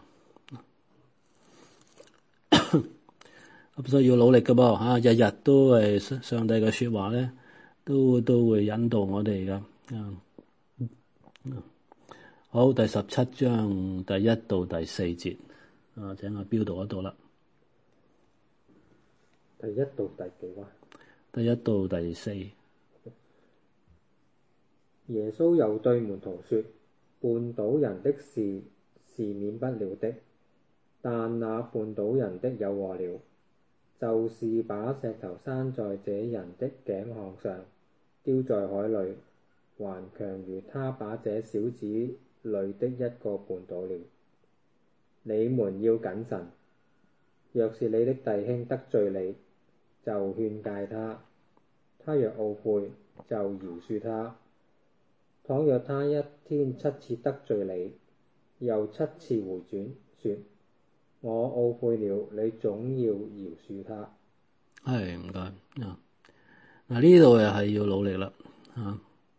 [SPEAKER 1] 咁所以要努力嘅噃嚇，日日都係上帝嘅説話咧，都都會引導我哋噶。嗯，好，第十七章第一到第四節，啊，請阿標讀嗰度啦。
[SPEAKER 4] 第一到第幾話？
[SPEAKER 1] 第一到第四。
[SPEAKER 4] 耶穌又對門徒說：絆倒人的事是免不了的，但那絆倒人的有禍了。就是把石頭拴在這人的頸項上，丟在海裏，還強如他把這小子裏的一個絆倒了。你們要謹慎，若是你的弟兄得罪你，就勸戒他；他若懊悔，就饒恕他。倘若他一天七次得罪你，又七次回轉，說我懊悔了，你總要饒恕他。
[SPEAKER 1] 係，唔該啊！嗱，呢度又係要努力啦啊！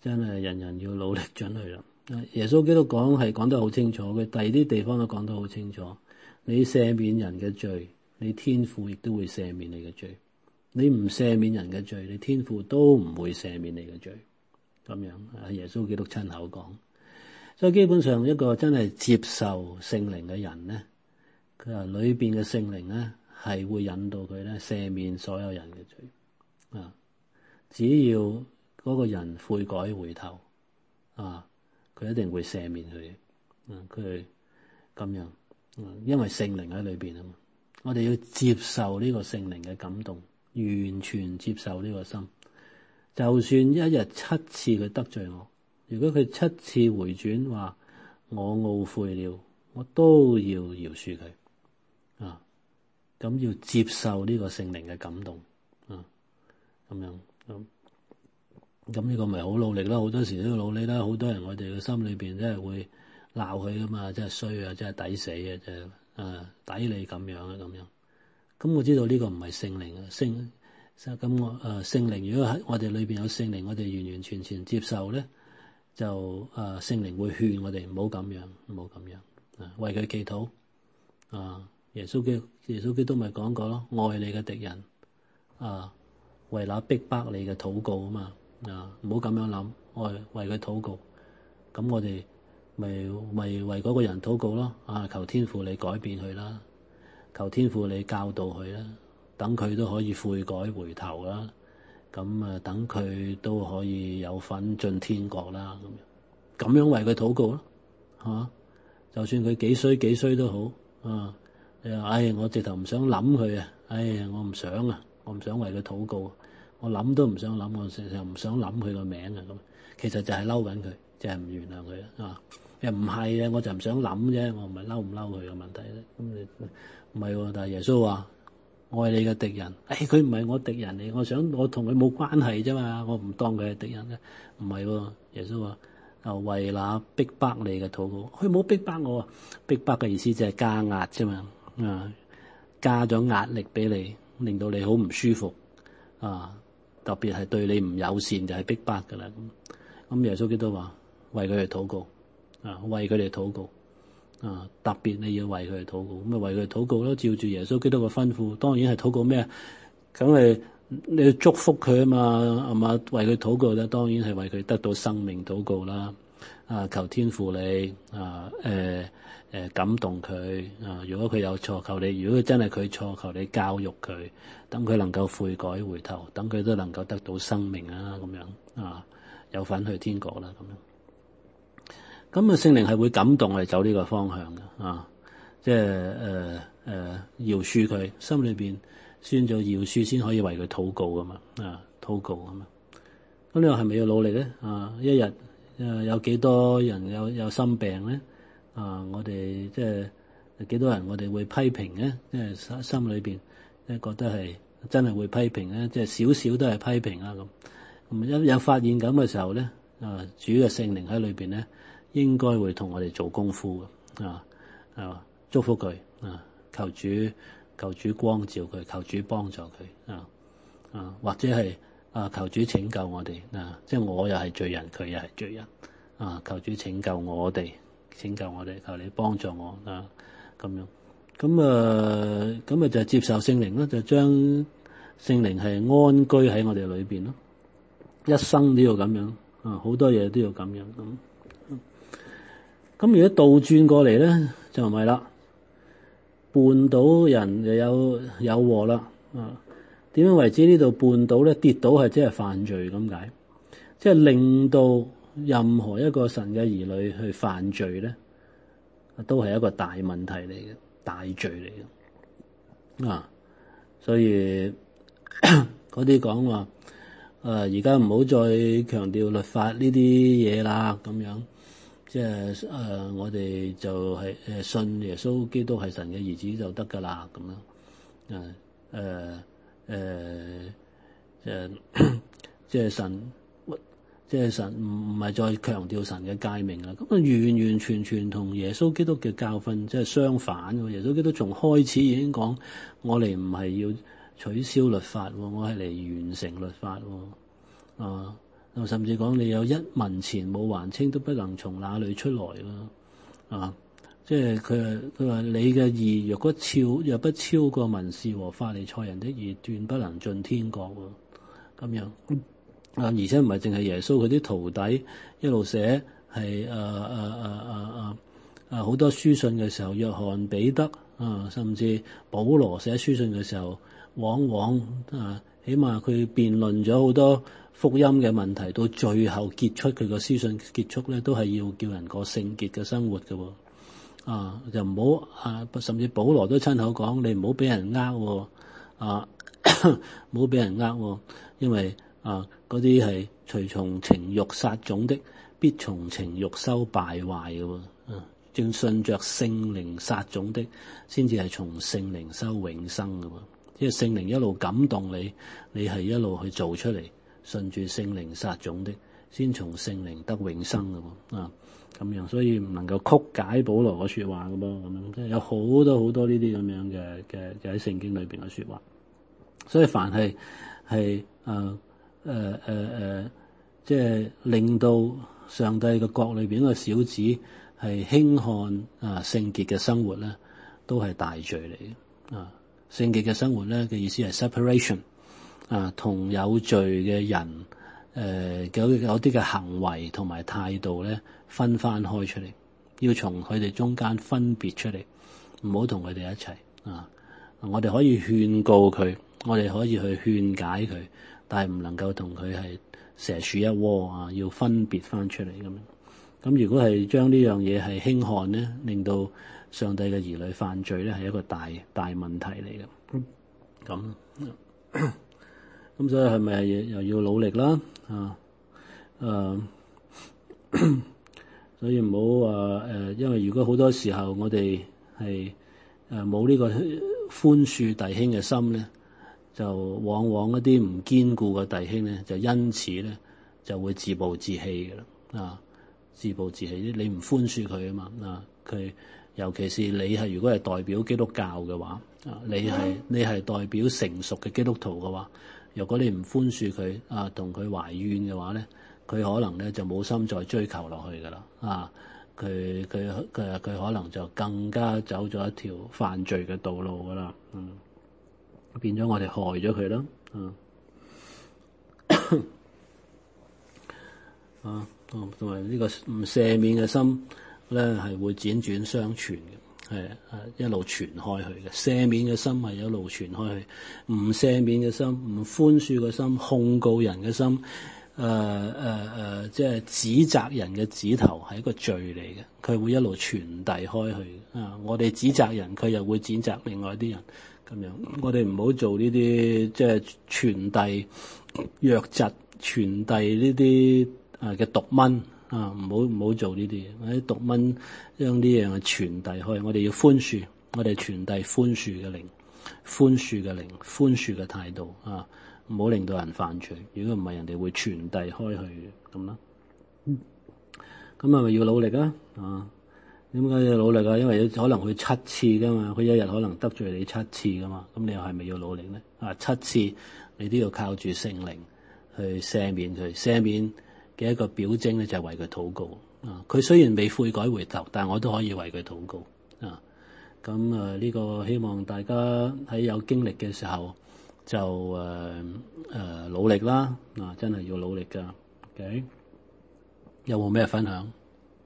[SPEAKER 1] 真係人人要努力進去啦。耶穌基督講係講得好清楚，佢第二啲地方都講得好清楚。你赦免人嘅罪，你天父亦都會赦免你嘅罪；你唔赦免人嘅罪，你天父都唔會赦免你嘅罪。咁樣啊，耶穌基督親口講。所以基本上一個真係接受聖靈嘅人咧，佢話裏邊嘅聖靈咧係會引導佢咧赦免所有人嘅罪啊。只要嗰個人悔改回頭啊，佢一定會赦免佢嘅。啊，佢咁樣。因為聖靈喺裏邊啊嘛，我哋要接受呢個聖靈嘅感動，完全接受呢個心。就算一日七次佢得罪我，如果佢七次回轉話我懊悔了，我都要饒恕佢啊。咁要接受呢個聖靈嘅感動啊，咁樣咁咁呢個咪好努力啦，好多時都要努力啦。好多人我哋嘅心裏邊真係會鬧佢噶嘛，真係衰啊，真係抵死啊，真係啊抵你咁樣啊咁樣。咁我知道呢個唔係聖靈啊，聖咁我誒聖靈如果喺我哋裏邊有聖靈，我哋完完全全接受咧，就誒聖靈會勸我哋唔好咁樣，唔好咁樣啊，為佢祈禱啊。耶穌基耶穌基督咪講過咯，愛你嘅敵人啊，為那逼迫你嘅禱告啊嘛啊，唔好咁樣諗，愛為佢禱告。咁我哋咪咪為嗰個人禱告咯啊！求天父你改變佢啦，求天父你教導佢啦，等佢都可以悔改回頭啦。咁啊，等佢都可以有份進天國啦。咁樣咁樣為佢禱告咯，係嘛？就算佢幾衰幾衰都好啊！你話唉，我直頭唔想諗佢啊！唉，我唔想啊，我唔想為佢禱告，我諗都唔想諗，我成日唔想諗佢個名啊！咁其實就係嬲緊佢，就係唔原諒佢啊！又唔係啊，我就唔想諗啫，我唔係嬲唔嬲佢嘅問題咧。咁你唔係喎，但係耶穌話愛你嘅敵人，誒佢唔係我敵人嚟，我想我同佢冇關係啫嘛，我唔當佢係敵人咧。唔係喎，耶穌話啊為那逼迫你嘅禱告，佢冇逼迫我啊，逼迫嘅意思就係加壓啫嘛，啊加咗壓力俾你，令到你好唔舒服啊，特別係對你唔友善就係逼迫噶啦。咁咁耶穌基督話為佢哋禱告。啊，為佢哋禱告啊！特別你要為佢哋禱告，咁咪為佢哋禱告咯。照住耶穌基督嘅吩咐，當然係禱告咩？梗係你要祝福佢啊嘛，係嘛？為佢禱告咧，當然係為佢得到生命禱告啦。啊，求天父你啊，誒、呃、誒、呃、感動佢啊！如果佢有錯，求你；如果佢真係佢錯，求你教育佢，等佢能夠悔改回頭，等佢都能夠得到生命啊！咁樣啊，有份去天國啦，咁樣。咁啊，聖靈係會感動我哋走呢個方向嘅啊，即係誒誒饒恕佢，心裏邊先做饒恕先可以為佢禱告噶嘛啊，禱告啊嘛。咁你話係咪要努力咧？啊，一日誒有幾多人有有心病咧？啊，我哋即係幾多人我哋會批評咧？即係心心裏邊即係覺得係真係會批評咧，即係少少都係批評啊咁。咁一有發現咁嘅時候咧，啊，主嘅聖靈喺裏邊咧。應該會同我哋做功夫嘅啊啊！祝福佢啊，求主求主光照佢，求主幫助佢啊啊！或者係啊，求主拯救我哋啊！即係我又係罪人，佢又係罪人啊！求主拯救我哋，拯救我哋，求你幫助我啊！咁樣咁啊，咁啊就係接受聖靈咯，就將聖靈係安居喺我哋裏邊咯，一生都要咁樣啊，好多嘢都要咁樣咁。咁如果倒轉過嚟咧，就唔係啦，絆倒人就有有禍啦。啊，點樣為之呢度絆倒咧？跌倒係即係犯罪咁解，即係令到任何一個神嘅兒女去犯罪咧，都係一個大問題嚟嘅，大罪嚟嘅。啊，所以嗰啲講話誒，而家唔好再強調律法呢啲嘢啦，咁樣。即係誒、呃，我哋就係誒信耶穌基督係神嘅兒子就得㗎啦，咁樣誒誒誒誒，即係神，即係神唔唔係再強調神嘅誡命啦。咁啊，完完全全同耶穌基督嘅教訓即係相反嘅。耶穌基督從開始已經講，我嚟唔係要取消律法，我係嚟完成律法。啊甚至講你有一文錢冇還清，都不能從那裏出來啦。啊，即係佢佢話你嘅義若果超若不超過文士和法利賽人的義，斷不能進天國喎。咁樣啊，而且唔係淨係耶穌佢啲徒弟一路寫係誒誒誒誒誒誒好多書信嘅時候，約翰、彼得啊，甚至保羅寫書信嘅時候，往往啊，起碼佢辯論咗好多福音嘅問題，到最後結束佢個書信結束咧，都係要叫人過聖潔嘅生活嘅喎。啊，就唔好啊，甚至保羅都親口講，你唔好俾人呃喎，啊，唔好俾人呃喎，因為啊嗰啲係隨從情慾撒種的，必從情慾收敗壞嘅喎。啊，正順着聖靈撒種的，先至係從聖靈收永生嘅喎。即係聖靈一路感動你，你係一路去做出嚟，順住聖靈撒種的，先從聖靈得永生嘅喎。啊，咁樣，所以唔能夠曲解保羅嘅説話嘅噃，咁樣即係有好多好多呢啲咁樣嘅嘅嘅喺聖經裏邊嘅説話。所以凡係係誒誒誒誒，即係令到上帝嘅國裏邊嘅小子係輕看啊聖潔嘅生活咧，都係大罪嚟嘅啊！聖潔嘅生活咧嘅意思係 separation 啊，同有罪嘅人誒有有啲嘅行為同埋態度咧分翻開出嚟，要從佢哋中間分別出嚟，唔好同佢哋一齊啊！我哋可以勸告佢，我哋可以去勸解佢，但係唔能夠同佢係蛇鼠一窩啊！要分別翻出嚟咁樣。咁如果係將呢樣嘢係輕看咧，令到上帝嘅兒女犯罪咧，係一個大大問題嚟嘅。咁咁所以係咪又要努力啦？啊，誒、啊，所以唔好話誒，因為如果好多時候我哋係誒冇呢個寬恕弟兄嘅心咧，就往往一啲唔堅固嘅弟兄咧，就因此咧就會自暴自棄嘅啦。啊，自暴自棄，你唔寬恕佢啊嘛？啊，佢。尤其是你係如果係代表基督教嘅話，啊，你係你係代表成熟嘅基督徒嘅話，如果你唔寬恕佢啊，同佢懷怨嘅話咧，佢可能咧就冇心再追求落去噶啦，啊，佢佢佢佢可能就更加走咗一條犯罪嘅道路噶啦，嗯，變咗我哋害咗佢啦，嗯，啊，同埋呢個唔赦免嘅心。咧係會輾轉相傳嘅，係係一路傳開去嘅。赦免嘅心係一路傳開去，唔赦免嘅心、唔寬恕嘅心、控告人嘅心，誒誒誒，即係指責人嘅指頭係一個罪嚟嘅，佢會一路傳遞開去。啊，我哋指責人，佢又會指責另外啲人，咁樣。我哋唔好做呢啲即係傳遞瘧疾、傳遞呢啲誒嘅毒蚊。啊！唔好唔好做呢啲嘢，或者毒蚊將呢樣嘢傳遞開。我哋要寬恕，我哋傳遞寬恕嘅靈、寬恕嘅靈、寬恕嘅態度啊！唔好令到人犯罪。如果唔係，人哋會傳遞開去嘅咁啦。咁係咪要努力啊？啊！點解要努力啊？因為可能會七次噶嘛，佢一日可能得罪你七次噶嘛。咁你又係咪要努力咧？啊！七次你都要靠住聖靈去赦免佢，赦免嘅一個表徵咧就係為佢禱告啊！佢雖然未悔改回頭，但係我都可以為佢禱告啊！咁啊呢個希望大家喺有經歷嘅時候就誒誒、呃呃、努力啦啊！真係要努力噶。OK， 有冇咩分享？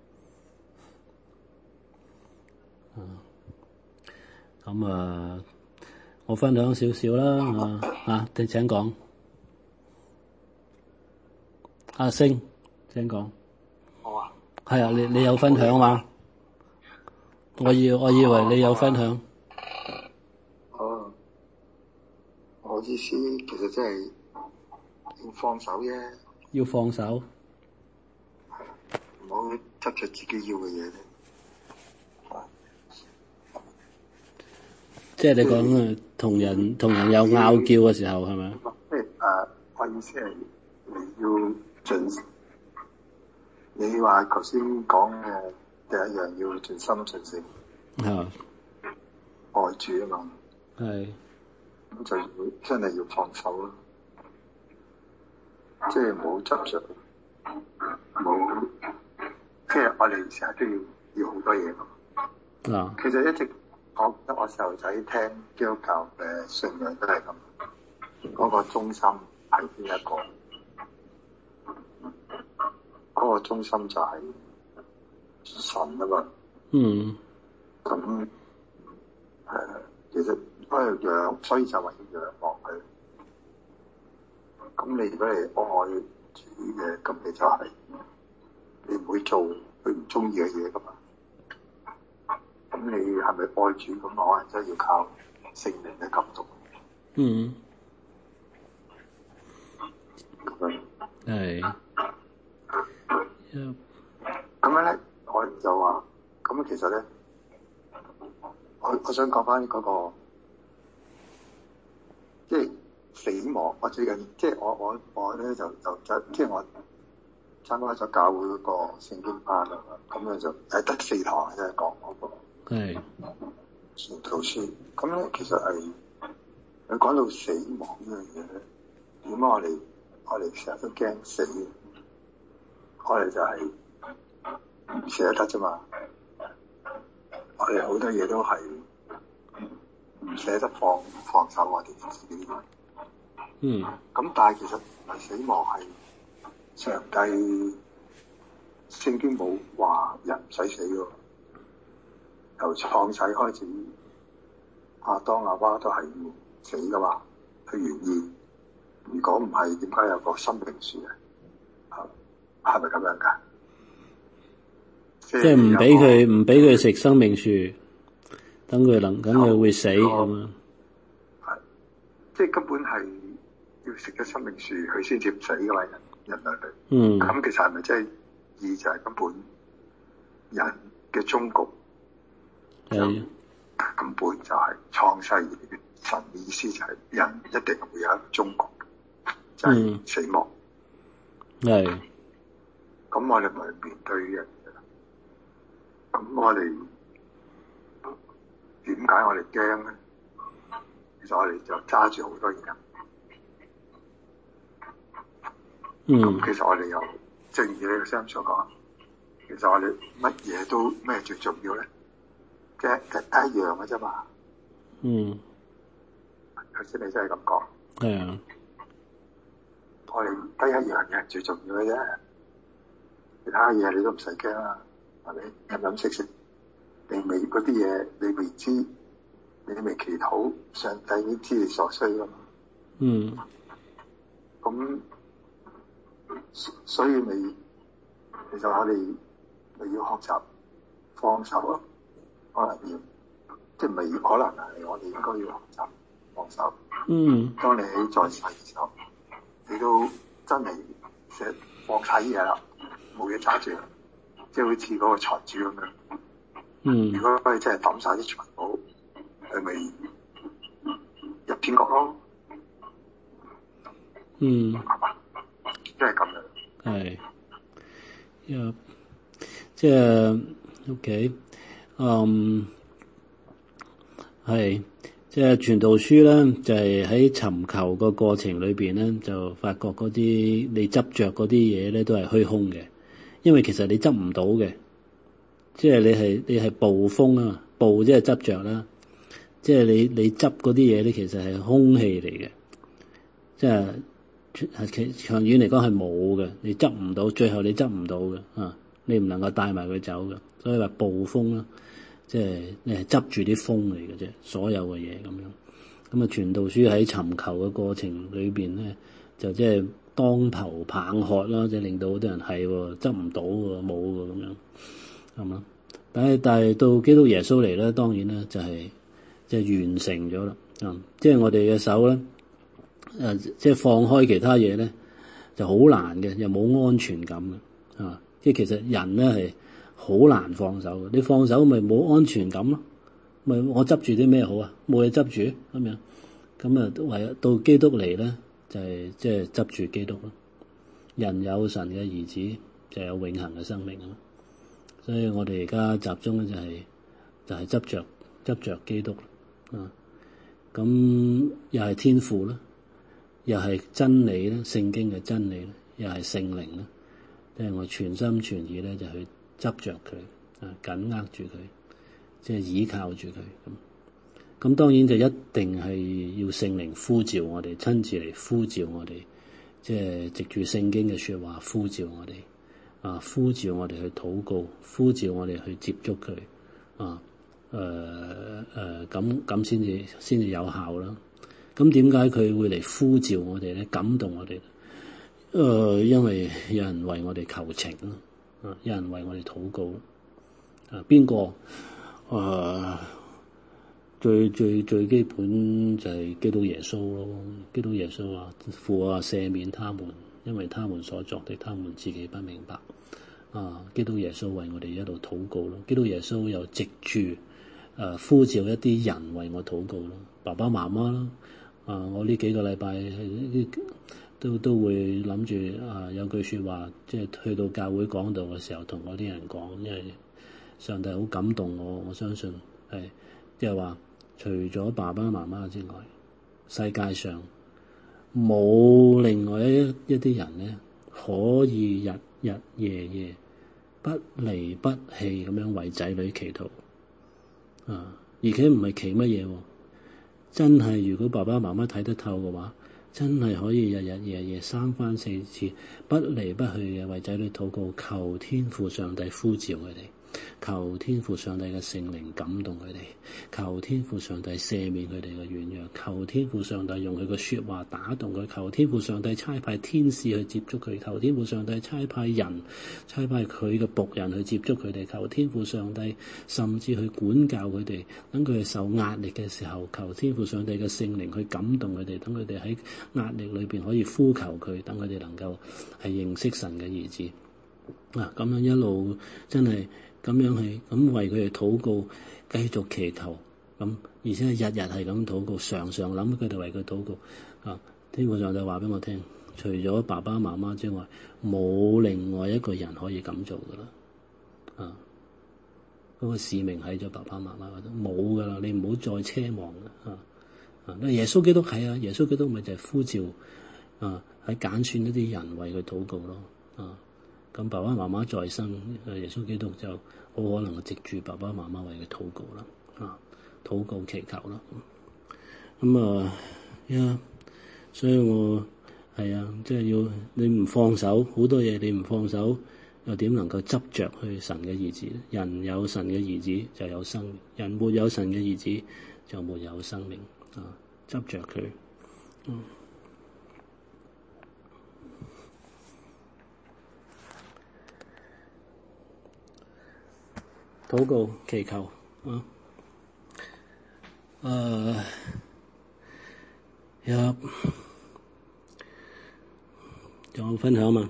[SPEAKER 1] 啊咁啊，我分享少少啦啊啊！你請講。阿星，請講。
[SPEAKER 3] 好啊。
[SPEAKER 1] 係啊，你你有分享嘛？我以我以為你有分享。
[SPEAKER 3] 哦，我意思其實真係要放手啫。
[SPEAKER 1] 要放手。
[SPEAKER 3] 唔好執着自己要嘅嘢咧。
[SPEAKER 1] 即係你講啊，同人同人有拗撬嘅時候係咪？
[SPEAKER 3] 即係誒，我意思係你要盡。你話頭先講嘅第一樣要盡心盡性，
[SPEAKER 1] 係
[SPEAKER 3] 愛主啊嘛，
[SPEAKER 1] 係
[SPEAKER 3] 咁就要真係要放手咯。 即係冇執着，冇即係我哋成日都要要好多嘢㗎。
[SPEAKER 1] 啊，
[SPEAKER 3] 其實一直我覺得我細路仔聽基督教嘅信仰都係咁，嗰、那個中心係邊一個？嗰、那個中心就係神啊嘛。
[SPEAKER 1] 嗯。
[SPEAKER 3] 咁誒、呃，其實都係仰，所以就話要仰望佢。咁你如果係愛主嘅，咁你就係、是、你唔會做佢唔中意嘅嘢噶嘛。咁你係咪愛主？咁可能真係要靠聖靈嘅感動。
[SPEAKER 1] 嗯。
[SPEAKER 3] 咁樣
[SPEAKER 1] 係。
[SPEAKER 3] 咁樣咧，我就話，咁其實咧，我我想講翻嗰個，即係死亡。我最近即係我我我咧就就即係我參加咗教會嗰個聖經班啊嘛，咁樣就係得四堂即係講嗰個係傳道書。咁咧其實係佢講到死亡呢樣嘢咧，點解我哋我哋成日都驚死？我哋就係唔捨得啫嘛。我哋好多嘢都係唔捨得放放手我哋自己。嗯。咁但係其實唔係死亡，係上帝聖經冇話人唔使死喎。由創世開始，亞當亞娃都係要死噶嘛，佢願意。如果唔係，點解有個生命樹嘅？係咪咁樣噶？即係唔俾佢唔俾佢食生命樹，等佢能等佢會死咁啊！係，即係根本係要食咗生命樹，佢先至唔死噶嘛，人人類哋。嗯。咁其實係咪即係意就係根本人嘅終局？係。根本就係創世神意思就係人一定會有一個終局，就係、是、死亡。係、嗯。咁我哋咪面對呢樣嘢。咁我哋點解我哋驚咧？其實我哋就揸住好多嘢。嗯。咁其實我哋又正如呢個 Sam 所講，其實我哋乜嘢都咩最重要咧？即係一樣嘅啫嘛。嗯。頭先你真係咁講。係啊。我哋得一樣嘢係最重要嘅啫。其他嘢你都唔使驚啦，係咪？飲飲食食，你未嗰啲嘢你未知，你未祈禱，上帝已經知你所需噶嘛。嗯。咁所以你其實我哋咪要學習放手咯，可能要，即係唔係可能係我哋應該要學習放手。嗯。當你喺在世嘅時候，你都真係成日放晒啲嘢啦。冇嘢揸住，即係好似嗰個財主咁樣。嗯。如果佢真係抌晒啲財寶，佢咪入天國咯。嗯。係嘛？即係咁樣。係。Yeah. 即係 OK，嗯，係，即係傳道書咧，就係喺尋求個過程裏邊咧，就發覺嗰啲你執着嗰啲嘢咧，都係虛空嘅。因為其實你執唔到嘅，即係你係你係捕風啊，捕即係執着啦，即係你你執嗰啲嘢咧，其實係空氣嚟嘅，即係其長遠嚟講係冇嘅，你執唔到，最後你執唔到嘅啊，你唔能夠帶埋佢走嘅，所以話捕風啦，即係你係執住啲風嚟嘅啫，所有嘅嘢咁樣。咁啊，傳道書喺尋求嘅過程裏邊咧，就即係。當頭棒喝啦，即係令到好多人係執唔到喎，冇喎咁樣，係嘛？但係但係到基督耶穌嚟咧，當然咧就係即係完成咗啦。啊，即係我哋嘅手咧，誒，即係放開其他嘢咧，就好難嘅，又冇安全感嘅，啊，即係其實人咧係好難放手嘅。你放手咪冇安全感咯，咪我執住啲咩好啊？冇嘢執住咁樣，咁啊，唯有到基督嚟咧。就係即係執住基督咯，人有神嘅兒子就有永恆嘅生命啊！所以我哋而家集中咧就係、是、就係、是、執着執着基督啊！咁又係天父啦，
[SPEAKER 1] 又係真理咧，聖經嘅真理咧，又係聖靈咧，即係我全心全意咧就去執着佢，啊緊握住佢，即係倚靠住佢咁。咁當然就一定係要聖靈呼召我哋，親自嚟呼召我哋，即係藉住聖經嘅說話呼召我哋，啊呼召我哋去禱告，呼召我哋去接觸佢，啊誒誒咁咁先至先至有效啦。咁點解佢會嚟呼召我哋咧？感動我哋？誒、呃，因為有人為我哋求情咯，啊，有人為我哋禱告，啊，邊個？誒，最最最基本就係基督耶穌咯。基督耶穌話：父啊，赦免他們，因為他們所作的，他們自己不明白。啊，基督耶穌為我哋一路禱告咯。基督耶穌又藉住誒呼召一啲人為我禱告咯，爸爸媽媽啦。啊！我呢幾個禮拜都都會諗住啊，有句説話，即係去到教會講道嘅時候，同嗰啲人講，因為上帝好感動我，我相信係即係話，除咗爸爸媽媽之外，世界上冇另外一一啲人咧，可以日日夜夜不離不棄咁樣為仔女祈禱啊！而且唔係祈乜嘢喎。真係，如果爸爸媽媽睇得透嘅話，真係可以日日夜夜三番四次不離不去嘅為仔女禱告，求天父上帝呼召佢哋，求天父上帝嘅聖靈感動佢哋，求天父上帝赦免佢哋嘅軟弱，求天父上帝用佢嘅說話打動佢，求天父上帝差派天使去接觸佢，求天父上帝差派人差派佢嘅僕人去接觸佢哋，求天父上帝甚至去管教佢哋，等佢哋受壓力嘅時候，求天父上帝嘅聖靈去感動佢哋，等佢哋喺壓力裏邊可以呼求佢，等佢哋能夠係認識神嘅兒子啊！咁樣一路真係咁樣係咁為佢哋禱告，繼續祈求咁，而且係日日係咁禱告，常常諗佢哋為佢禱告啊！天父上帝話俾我聽，除咗爸爸媽媽之外，冇另外一個人可以咁做噶啦啊！嗰個使命喺咗爸爸媽媽嗰度，冇噶啦，你唔好再奢望啦啊！啊，耶穌基督係啊，耶穌基督咪就係呼召啊，喺揀選一啲人為佢禱告咯啊！咁爸爸媽媽在生，耶穌基督就好可能藉住爸爸媽媽為佢禱告啦，啊，禱告祈求啦。咁啊，呀，所以我係啊，即係要你唔放手，好多嘢你唔放手，又點能夠執着去神嘅兒子？人有神嘅兒子就有生命，人沒有神嘅兒子就沒有生命。啊，執着佢，嗯。禱告祈求啊，誒，有仲有分享嘛？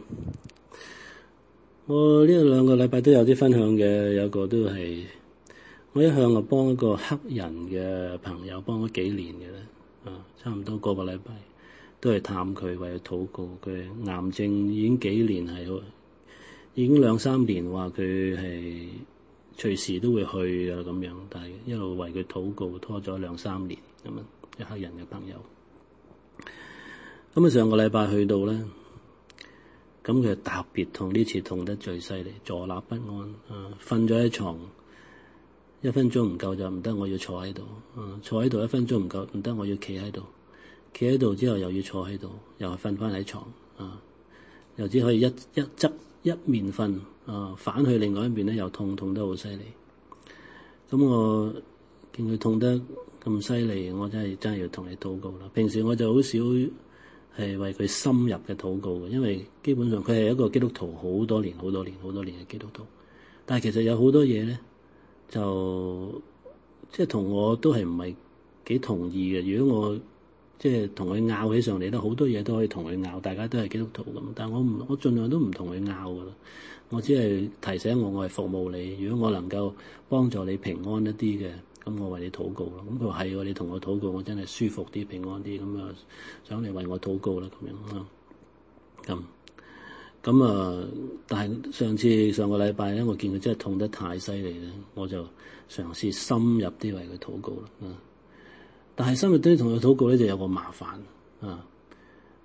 [SPEAKER 1] 我呢兩個禮拜都有啲分享嘅，有個都係我一向就幫一個黑人嘅朋友幫咗幾年嘅咧，啊，差唔多個個禮拜都係探佢為佢禱告，佢癌症已經幾年係，已經兩三年話佢係。隨時都會去啊咁樣，但係一路為佢禱告，拖咗兩三年咁啊，一黑人嘅朋友。咁啊，上個禮拜去到咧，咁佢特別痛，呢次痛得最犀利，坐立不安啊，瞓咗喺床，一分鐘唔夠就唔得，我要坐喺度，啊，坐喺度一分鐘唔夠唔得，我要企喺度，企喺度之後又要坐喺度，又係瞓翻喺床，啊，又只可以一一側一面瞓。啊！反去另外一邊咧，又痛痛得好犀利。咁我見佢痛得咁犀利，我真係真係要同你禱告啦。平時我就好少係為佢深入嘅禱告嘅，因為基本上佢係一個基督徒好多年、好多年、好多年嘅基督徒。但係其實有好多嘢咧，就即係同我都係唔係幾同意嘅。如果我即係同佢拗起上嚟咧，好多嘢都可以同佢拗，大家都係基督徒咁。但係我唔，我盡量都唔同佢拗噶啦。我只係提醒我，我係服務你。如果我能夠幫助你平安一啲嘅，咁我為你禱告咯。咁佢話係喎，你同我禱告，我真係舒服啲、平安啲。咁啊，想你為我禱告啦，咁樣啊。咁咁啊，但係上次上個禮拜咧，我見佢真係痛得太犀利咧，我就嘗試深入啲為佢禱告啦。啊，但係深入啲同佢禱告咧，就有個麻煩啊。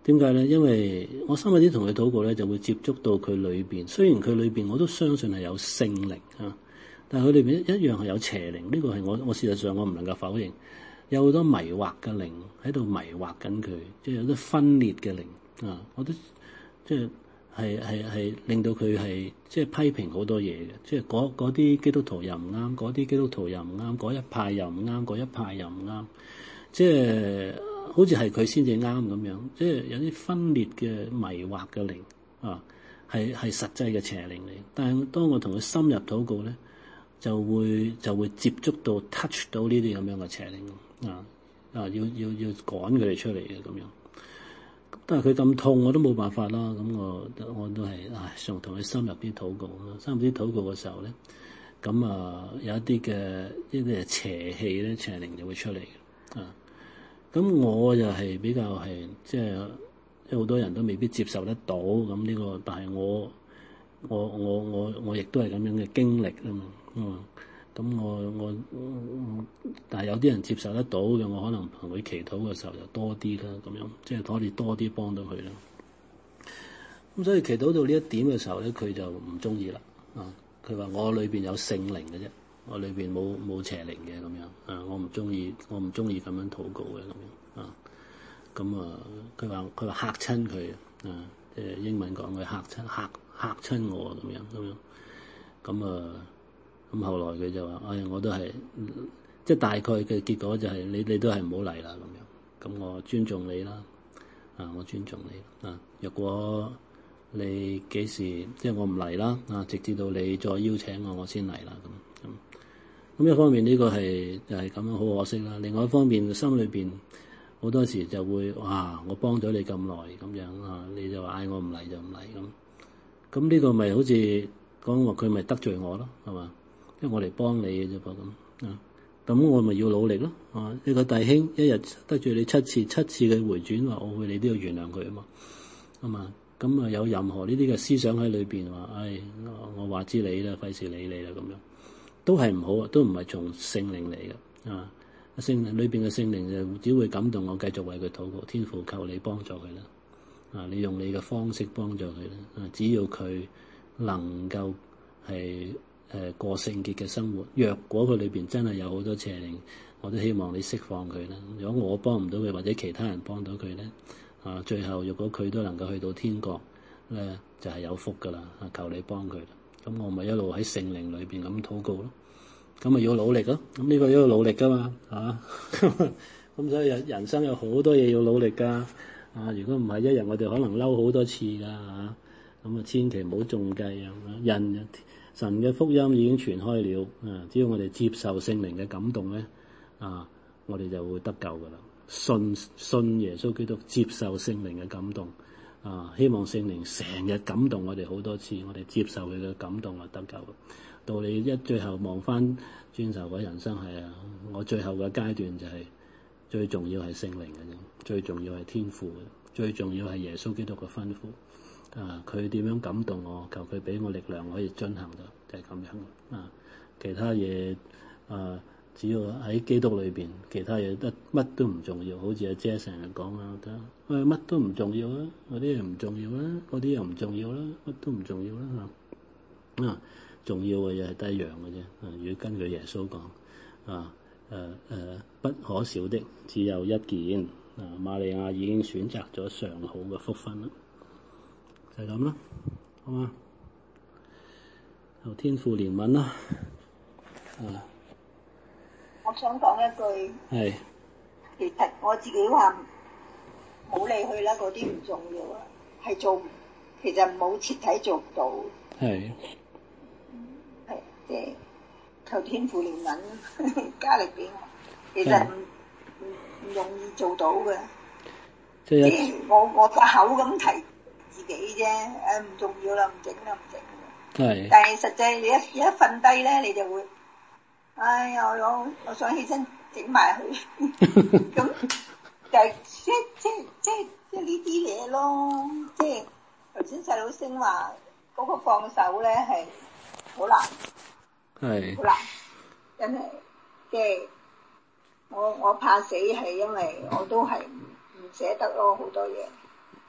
[SPEAKER 1] 點解咧？因為我深入啲同佢禱告咧，就會接觸到佢裏邊。雖然佢裏邊我都相信係有聖靈啊，但係佢裏邊一樣係有邪靈。呢、這個係我我事實上我唔能夠否認，有好多迷惑嘅靈喺度迷惑緊佢，即係有啲分裂嘅靈啊！我都即係係係係令到佢係即係批評好多嘢嘅，即係嗰嗰啲基督徒又唔啱，嗰啲基督徒又唔啱，嗰一派又唔啱，嗰一派又唔啱，即係。好似係佢先至啱咁樣，即係有啲分裂嘅迷惑嘅靈啊，係係實際嘅邪靈嚟。但係當我同佢深入禱告咧，就會就會接觸到 touch 到呢啲咁樣嘅邪靈啊啊，要要要趕佢哋出嚟嘅咁樣。但係佢咁痛，我都冇辦法啦。咁我我都係唉，想同佢深入啲禱告啦。深入啲禱告嘅時候咧，咁啊有一啲嘅一啲邪氣咧、邪靈就會出嚟啊。咁我就係比較係即係，即係好多人都未必接受得到咁呢個，但係我我我我我亦都係咁樣嘅經歷啊嘛，嗯，咁我我，我但係有啲人接受得到嘅，我可能同佢祈禱嘅時候就多啲啦，咁樣即係可以多啲幫到佢啦。咁所以祈禱到呢一點嘅時候咧，佢就唔中意啦，啊，佢話我裏邊有聖靈嘅啫。我裏邊冇冇邪靈嘅咁樣，啊，我唔中意，我唔中意咁樣禱告嘅咁樣，啊，咁啊，佢話佢話嚇親佢，啊，即係英文講佢嚇親嚇嚇親我咁樣咁樣，咁啊，咁後來佢就話，哎，我都係，即係大概嘅結果就係你你都係唔好嚟啦咁樣，咁我尊重你啦，啊，我尊重你，啊，若果你幾時即係我唔嚟啦，啊，直至到你再邀請我，我先嚟啦咁。咁一方面呢個係就係咁樣好可惜啦，另外一方面心裏邊好多時就會哇，我幫咗你咁耐咁樣啊，你就話嗌我唔嚟就唔嚟咁，咁呢個咪好似講話佢咪得罪我咯，係嘛？因為我嚟幫你嘅啫噃咁啊，咁我咪要努力咯啊！呢個弟兄一日得罪你七次，七次嘅回轉話我會，你都要原諒佢啊嘛，係嘛？咁啊有任何呢啲嘅思想喺裏邊話，唉，我話知你啦，費事理你啦咁樣。都係唔好啊，都唔係從聖靈嚟嘅啊！聖靈裏邊嘅聖靈就只會感動我，繼續為佢禱告。天父求你幫助佢啦！啊，你用你嘅方式幫助佢啦！啊，只要佢能夠係誒過聖潔嘅生活，若果佢裏邊真係有好多邪靈，我都希望你釋放佢啦。如果我幫唔到佢，或者其他人幫到佢咧，啊，最後若果佢都能夠去到天國咧，就係有福噶啦！啊，求你幫佢啦！咁我咪一路喺聖靈裏邊咁禱告咯，咁咪要努力咯。咁呢個要努力噶嘛，嚇。咁所以人生有好多嘢要努力噶。啊，如果唔係一日我哋可能嬲好多次噶嚇。咁啊，千祈唔好中計啊！人神嘅福音已經傳開了，啊，只要我哋接受聖靈嘅感動咧，啊，我哋就會得救噶啦。信信耶穌基督，接受聖靈嘅感動。啊！希望聖靈成日感動我哋好多次，我哋接受佢嘅感動啊，得救。到你一最後望翻轉頭嘅人生係啊，我最後嘅階段就係、是、最重要係聖靈嘅啫，最重要係天父嘅，最重要係耶穌基督嘅吩咐。啊，佢點樣感動我，求佢俾我力量可以進行到，就係、是、咁樣。啊，其他嘢啊〜只要喺基督裏邊，其他嘢得乜都唔重要。好似阿姐成日講啊，得喂乜都唔重要啦，嗰啲又唔重要啦，嗰啲又唔重要啦，乜都唔重要啦嚇。啊，重要嘅嘢係得一樣嘅啫。啊，如果根據耶穌講啊，誒、啊、誒、啊，不可少的只有一件。啊，瑪利亞已經選擇咗上好嘅福分啦，就係咁啦，好嘛？求天父憐憫啦，啊！
[SPEAKER 2] 我想講一句，係其實我自己話冇理佢啦，嗰啲唔重要啊，係做其實冇徹底做唔到，係係即係求天父憐憫加力俾我，其實唔唔唔容易做到嘅，即係我我個口咁提自己啫，誒唔重要啦，唔整啦，唔整啦，係，但係實際你一一瞓低咧，你就會。哎呀，我我想起身整埋佢，咁就係即即即即呢啲嘢咯。即係頭先細佬聲話嗰個放手咧係好難，係好難，真係即係我我怕死係因為我都係唔唔捨得咯好多嘢，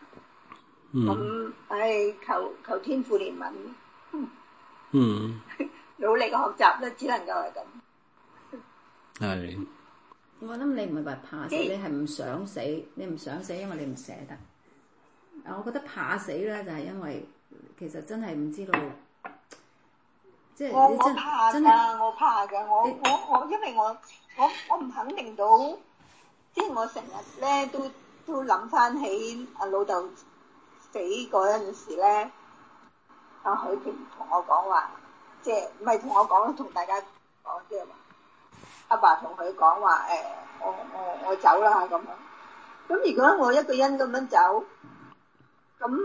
[SPEAKER 2] 咁唉、嗯，求求天父憐憫。
[SPEAKER 1] 嗯，
[SPEAKER 2] 努力嘅學習咧，只能夠係咁。
[SPEAKER 1] 係。
[SPEAKER 5] 我諗你唔係話怕死，你係唔想死，你唔想死，因為你唔捨得。啊，我覺得怕死咧，就係、是、因為其實真係唔知道，即係
[SPEAKER 2] 我
[SPEAKER 5] 你真
[SPEAKER 2] 我怕
[SPEAKER 5] 真
[SPEAKER 2] 㗎，我怕㗎，我
[SPEAKER 5] 你
[SPEAKER 2] 我我因為我我我唔肯定到，即係我成日咧都都諗翻起阿老豆死嗰陣時咧，阿許平同我講話，即係唔係同我講，同大家講即係話，阿爸同佢講話誒，我我我走啦咁樣。咁如果我一個人咁樣走，咁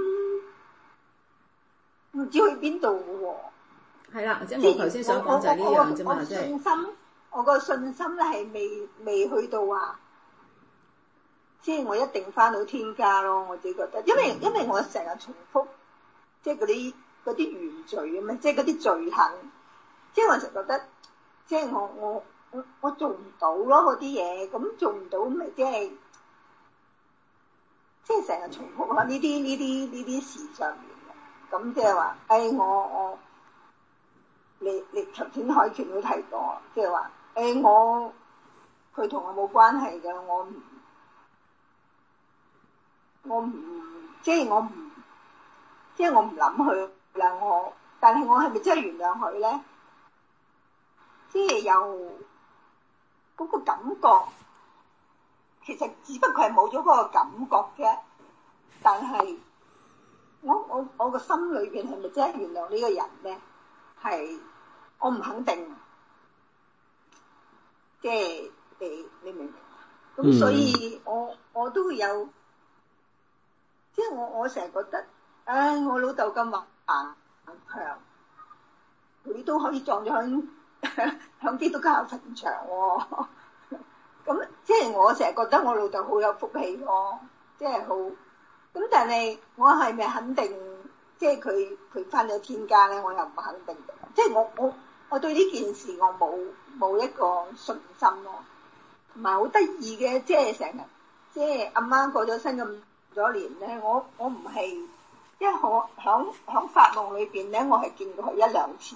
[SPEAKER 2] 唔知去邊度嘅喎。
[SPEAKER 5] 係啦，即係我頭先想講就係呢樣啫嘛，即係
[SPEAKER 2] 信心，我個信心咧係未未去到話，即係我一定翻到天家咯。我自己覺得，因為因為我成日重複，即係嗰啲嗰啲原罪咁啊，即係嗰啲罪行，即係我成日覺得，即係我我我我做唔到咯嗰啲嘢，咁做唔到咪即係，即係成日重複喺呢啲呢啲呢啲事上面嘅，咁即係話，誒我我。你你頭先海權都提過，即係話誒我佢同我冇關係嘅，我唔我唔即係我唔即係我唔諗佢啦，我但係我係咪真係原諒佢咧？即係有嗰個感覺，其實只不過係冇咗嗰個感覺啫。但係我我我個心裏邊係咪真係原諒呢個人咧？係我唔肯定，即係你你明唔明？咁所以我我都會有，即係我我成日覺得，唉，我老豆咁硬強，佢都可以撞咗響響基督教墳場喎。咁即係我成日覺得我老豆好有福氣咯，即係好。咁但係我係咪肯定？即係佢佢返咗天家咧，我又唔肯定嘅。即係我我我對呢件事我冇冇一個信心咯，同埋好得意嘅，即係成日即係阿媽過咗身咁多年咧，我我唔係，因為我響響發夢裏邊咧，我係見過佢一兩次。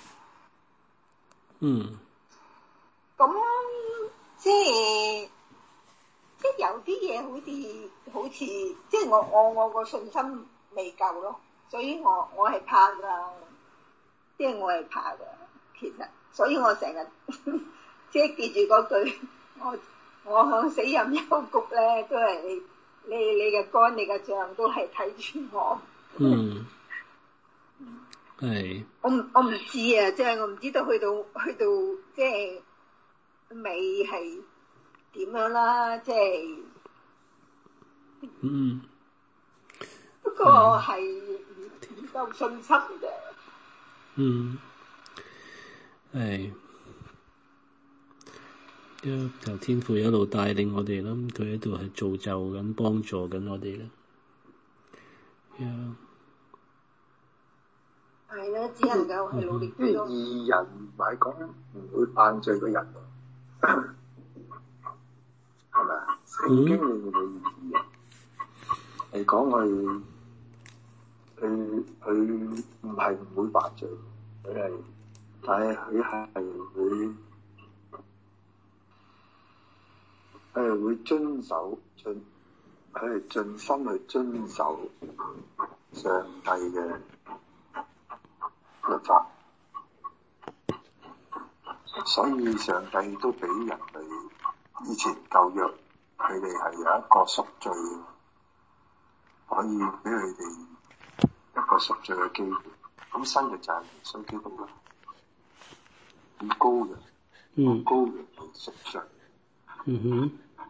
[SPEAKER 1] 嗯。
[SPEAKER 2] 咁即係即係有啲嘢好似好似即係我我我個信心未夠咯。所以我我係怕噶，即係我係怕噶，其實，所以我成日即係記住嗰句，我我響死蔭幽谷咧，都係你你你嘅肝你嘅臟都係睇住我。
[SPEAKER 1] 嗯，係。
[SPEAKER 2] 我唔我唔知啊，即係我唔知道去到去到即係尾係點樣啦，即係。
[SPEAKER 1] 嗯。
[SPEAKER 2] 不過係。夠信心嘅，
[SPEAKER 1] 嗯，係，一求天父一路帶領我哋啦，佢喺度係造就緊、幫助緊我哋啦。
[SPEAKER 2] 係啦，只能夠係努力啲咯。
[SPEAKER 3] 義人唔係講唔會犯罪嘅人，係咪啊？聖經裏面嘅義人係講佢。佢佢唔係唔會犯罪，佢係，但係佢係會，佢係會遵守盡，佢係盡心去遵守上帝嘅律法，所以上帝都俾人類以前舊約，佢哋係有一個贖罪，可以俾佢哋。一個贖罪嘅機會，咁新嘅就係耶穌基督啦，以羔羊，以羔羊嚟贖罪。
[SPEAKER 1] 嗯哼。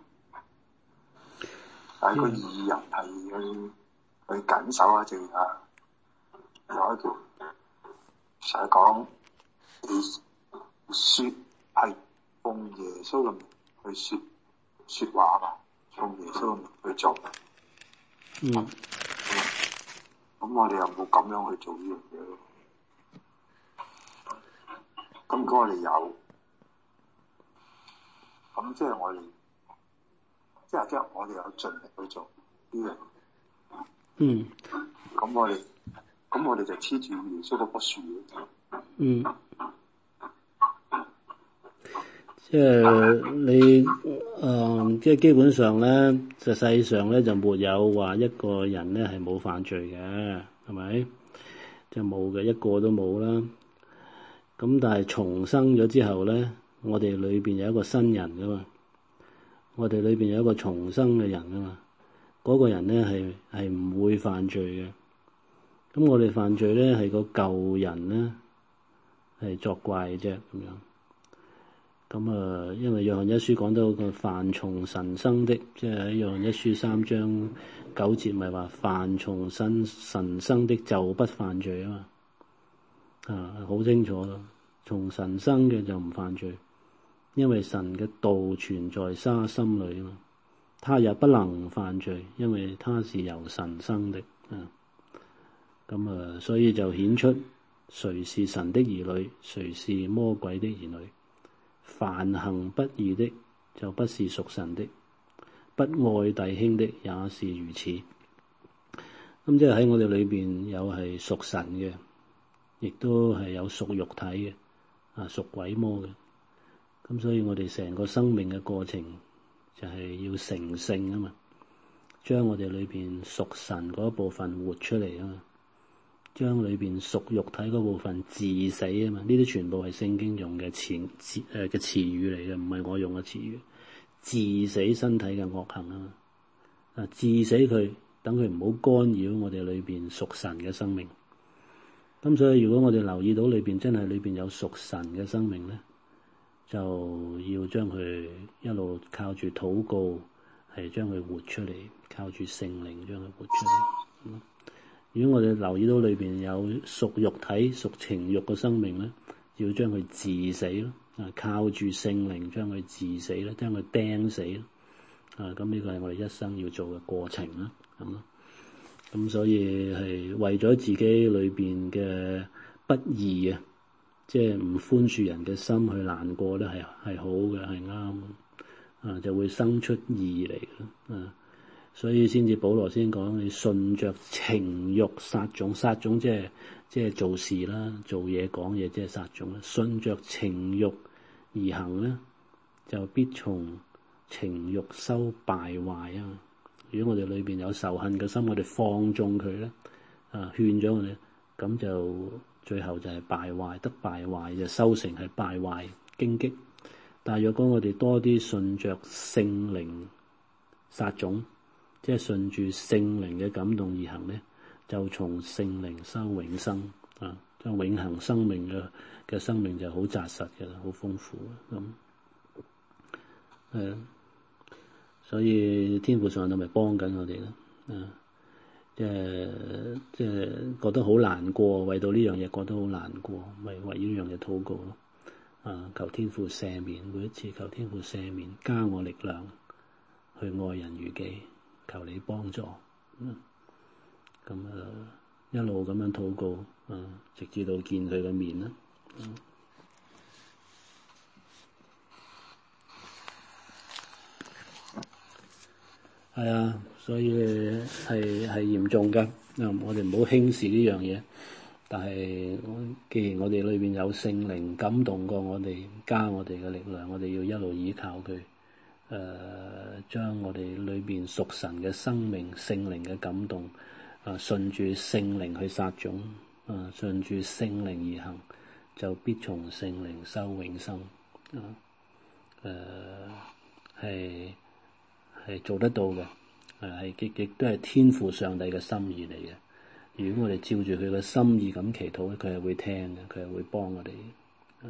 [SPEAKER 3] 但係個義人係去去緊守下正啊，有一條成日講，你説係奉耶穌嘅名去説説話嘛，奉耶穌嘅名去做。
[SPEAKER 1] 嗯。
[SPEAKER 3] 咁我哋又冇咁樣去做呢樣嘢咯。咁如果我哋有，咁即係我哋，即係即係我哋有盡力去做呢樣嘢。
[SPEAKER 1] 嗯，
[SPEAKER 3] 咁我哋咁我哋就黐住耶穌嗰棵樹。
[SPEAKER 1] 嗯。即係你誒、呃，即係基本上咧，就世上咧就沒有話一個人咧係冇犯罪嘅，係咪？就冇嘅，一個都冇啦。咁但係重生咗之後咧，我哋裏邊有一個新人噶嘛，我哋裏邊有一個重生嘅人噶嘛，嗰、那個人咧係係唔會犯罪嘅。咁我哋犯罪咧係個舊人咧係作怪啫咁樣。咁啊，因為約翰一書講到個凡從神生的，即係喺約翰一書三章九節，咪話凡從神神生的就不犯罪啊嘛，啊好清楚咯，從神生嘅就唔犯罪，因為神嘅道存在他心裏啊嘛，他也不能犯罪，因為他是由神生的啊。咁啊，所以就顯出誰是神的兒女，誰是魔鬼的兒女。凡行不義的，就不是屬神的；不愛弟兄的，也是如此。咁即係喺我哋裏邊有係屬神嘅，亦都係有屬肉體嘅，啊屬鬼魔嘅。咁所以我哋成個生命嘅過程就係要成聖啊嘛，將我哋裏邊屬神嗰部分活出嚟啊嘛。將裏邊屬肉體嗰部分治死啊嘛，呢啲全部係聖經用嘅詞詞誒嘅詞語嚟嘅，唔係我用嘅詞語。治死身體嘅惡行啊嘛，啊治死佢，等佢唔好干擾我哋裏邊屬神嘅生命。咁所以如果我哋留意到裏邊真係裏邊有屬神嘅生命咧，就要將佢一路靠住禱告，係將佢活出嚟，靠住聖靈將佢活出嚟。嗯如果我哋留意到裏邊有屬肉體、屬情慾嘅生命咧，要將佢治死咯，啊靠住聖靈將佢治死咧，將佢釘死咯，啊咁呢個係我哋一生要做嘅過程啦，咁咯。咁所以係為咗自己裏邊嘅不義啊，即係唔寬恕人嘅心去難過咧，係係好嘅，係啱，啊就會生出義嚟嘅，啊。所以先至保羅先講，你順着情慾撒種，撒種即係即係做事啦，做嘢講嘢即係撒種啦。順着情慾而行咧，就必從情慾收敗壞啊！如果我哋裏邊有仇恨嘅心，我哋放縱佢咧，啊勸咗我哋，咁就最後就係敗壞，得敗壞就收成係敗壞荊棘。但係若果我哋多啲順着聖靈撒種，即係順住聖靈嘅感動而行咧，就從聖靈收永生啊！將永恆生命嘅嘅生命就好紮實嘅啦，好豐富咁。係啊，所以天父上帝咪幫緊我哋咯，啊！即係即係覺得好難過，為到呢樣嘢覺得好難過，咪為呢樣嘢禱告咯。啊！求天父赦免，每一次求天父赦免，加我力量去愛人如己。求你幫助，嗯，咁啊一路咁樣禱告，啊，直至到見佢嘅面啦，嗯，係啊，所以係係嚴重㗎，啊，我哋唔好輕視呢樣嘢。但係，既然我哋裏邊有聖靈感動過我哋，加我哋嘅力量，我哋要一路依靠佢。誒、呃，將我哋裏邊屬神嘅生命、聖靈嘅感動，啊，順住聖靈去撒種，啊，順住聖靈而行，就必從聖靈收永生。啊，誒、呃，係係做得到嘅，係亦亦都係天父上帝嘅心意嚟嘅。如果我哋照住佢嘅心意咁祈禱，佢係會聽嘅，佢係會幫我哋。啊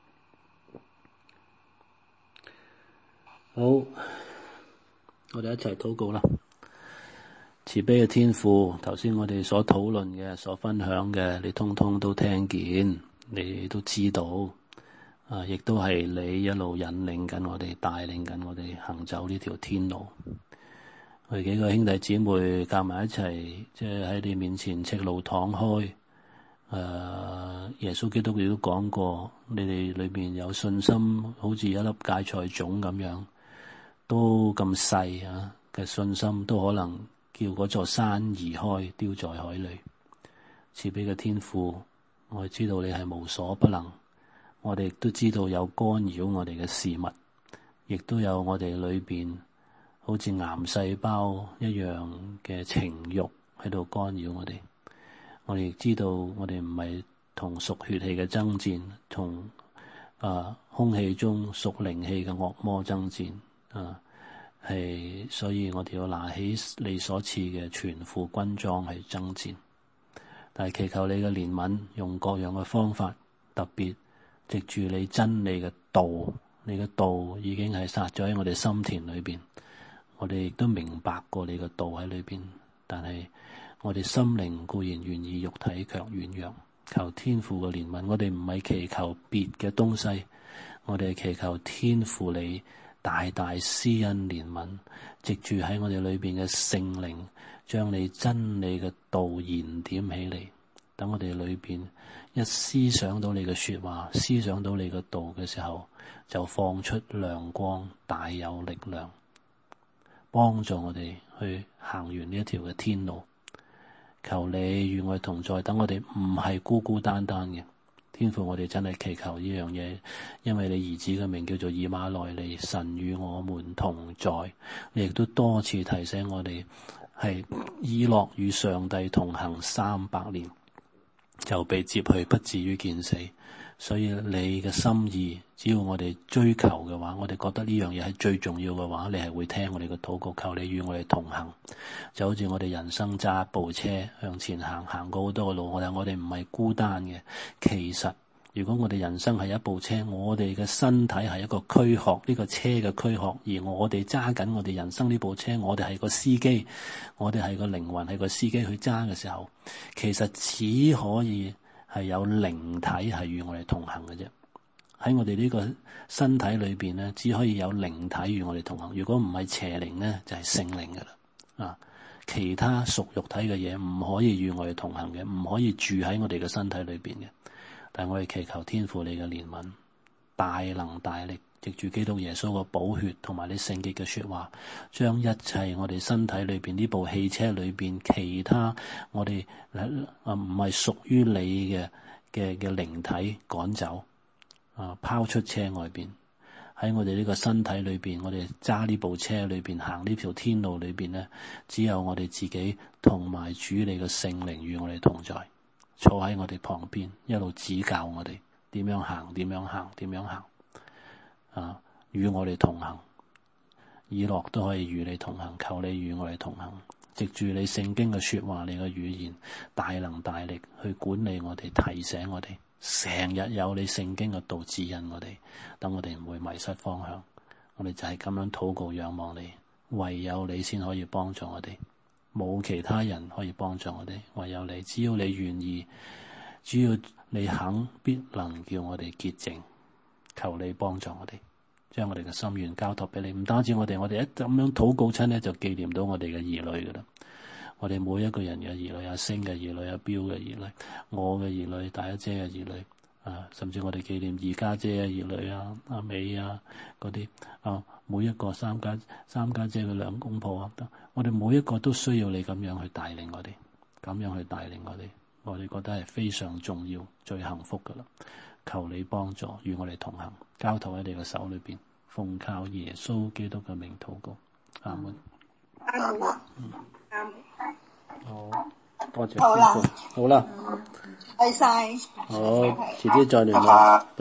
[SPEAKER 1] 好，我哋一齊禱告啦。慈悲嘅天父，頭先我哋所討論嘅、所分享嘅，你通通都聽見，你都知道，啊，亦都係你一路引領緊我哋、帶領緊我哋行走呢條天路。我哋幾個兄弟姊妹夾埋一齊，即係喺你面前赤露敞開。誒、啊，耶穌基督亦都講過，你哋裏邊有信心，好似一粒芥菜種咁樣。都咁細啊嘅信心，都可能叫嗰座山移開，丟在海裏。賜俾嘅天父，我哋知道你係無所不能，我哋亦都知道有干擾我哋嘅事物，亦都有我哋裏邊好似癌細胞一樣嘅情慾喺度干擾我哋。我哋亦知道我哋唔係同屬血氣嘅爭戰，同啊空氣中屬靈氣嘅惡魔爭戰啊，係所以我哋要拿起你所賜嘅全副軍裝去爭戰。但係祈求你嘅憐憫，用各樣嘅方法，特別藉住你真理嘅道，你嘅道已經係撒咗喺我哋心田裏邊，我哋亦都明白過你嘅道喺裏邊，但係我哋心靈固然願意，肉體卻軟弱。求天父嘅憐憫，我哋唔係祈求別嘅東西，我哋係祈求天父你大大施恩憐憫，藉住喺我哋裏邊嘅聖靈，將你真理嘅道燃點起嚟，等我哋裏邊一思想到你嘅說話，思想到你嘅道嘅時候，就放出亮光，大有力量，幫助我哋去行完呢一條嘅天路。求你與我哋同在，等我哋唔係孤孤單單嘅。天父，我哋真係祈求呢樣嘢，因為你兒子嘅名叫做以馬內利，神與我們同在。你亦都多次提醒我哋，係以諾與上帝同行三百年，就被接去，不至於見死。所以你嘅心意，只要我哋追求嘅話，我哋覺得呢樣嘢係最重要嘅話，你係會聽我哋嘅禱告。求你與我哋同行，就好似我哋人生揸一部車向前行，行過好多嘅路，我哋我哋唔係孤單嘅。其實如果我哋人生係一部車，我哋嘅身體係一個軀殼，呢個車嘅軀殼，而我哋揸緊我哋人生呢部車，我哋係個司機，我哋係個靈魂，係個司機去揸嘅時候，其實只可以係有靈體係與我哋同行嘅啫。喺我哋呢個身體裏邊咧，只可以有靈體與我哋同行。如果唔係邪靈咧，就係聖靈噶啦。啊，其他屬肉體嘅嘢唔可以與我哋同行嘅，唔可以住喺我哋嘅身體裏邊嘅。但係我哋祈求天父你嘅憐憫，大能大力，藉住基督耶穌嘅寶血同埋你聖潔嘅說話，將一切我哋身體裏邊呢部汽車裏邊其他我哋啊唔係屬於你嘅嘅嘅靈體趕走，啊拋出車外邊。喺我哋呢個身體裏邊，我哋揸呢部車裏邊行呢條天路裏邊咧，只有我哋自己同埋主你嘅聖靈與我哋同在，坐喺我哋旁邊，一路指教我哋點樣行，點樣行，點樣行。啊，與我哋同行，以諾都可以與你同行。求你與我哋同行，藉住你聖經嘅說話，你嘅語言，大能大力去管理我哋，提醒我哋，成日有你聖經嘅道指引我哋，等我哋唔會迷失方向。我哋就係咁樣禱告仰望你，唯有你先可以幫助我哋，冇其他人可以幫助我哋，唯有你。只要你願意，只要你肯，必能叫我哋潔淨。求你幫助我哋，將我哋嘅心願交託俾你。唔單止我哋，我哋一咁樣禱告親咧，就紀念到我哋嘅兒女噶啦。我哋每一個人嘅兒女，阿星嘅兒女，阿標嘅兒女，我嘅兒女，大一姐嘅兒女，啊，甚至我哋紀念二家姐嘅兒女啊，阿美啊嗰啲啊，每一個三家三家姐嘅兩公婆啊，我哋每一個都需要你咁樣去帶領我哋，咁樣去帶領我哋，我哋覺得係非常重要、最幸福噶啦。求你幫助，與我哋同行，交託喺你嘅手裏邊，奉靠耶穌基督嘅名禱告，阿門。
[SPEAKER 2] 阿門。阿門。
[SPEAKER 1] 好，多謝。
[SPEAKER 2] 好啦，
[SPEAKER 1] 好啦，
[SPEAKER 2] 係晒。
[SPEAKER 1] 好，遲啲再聯絡。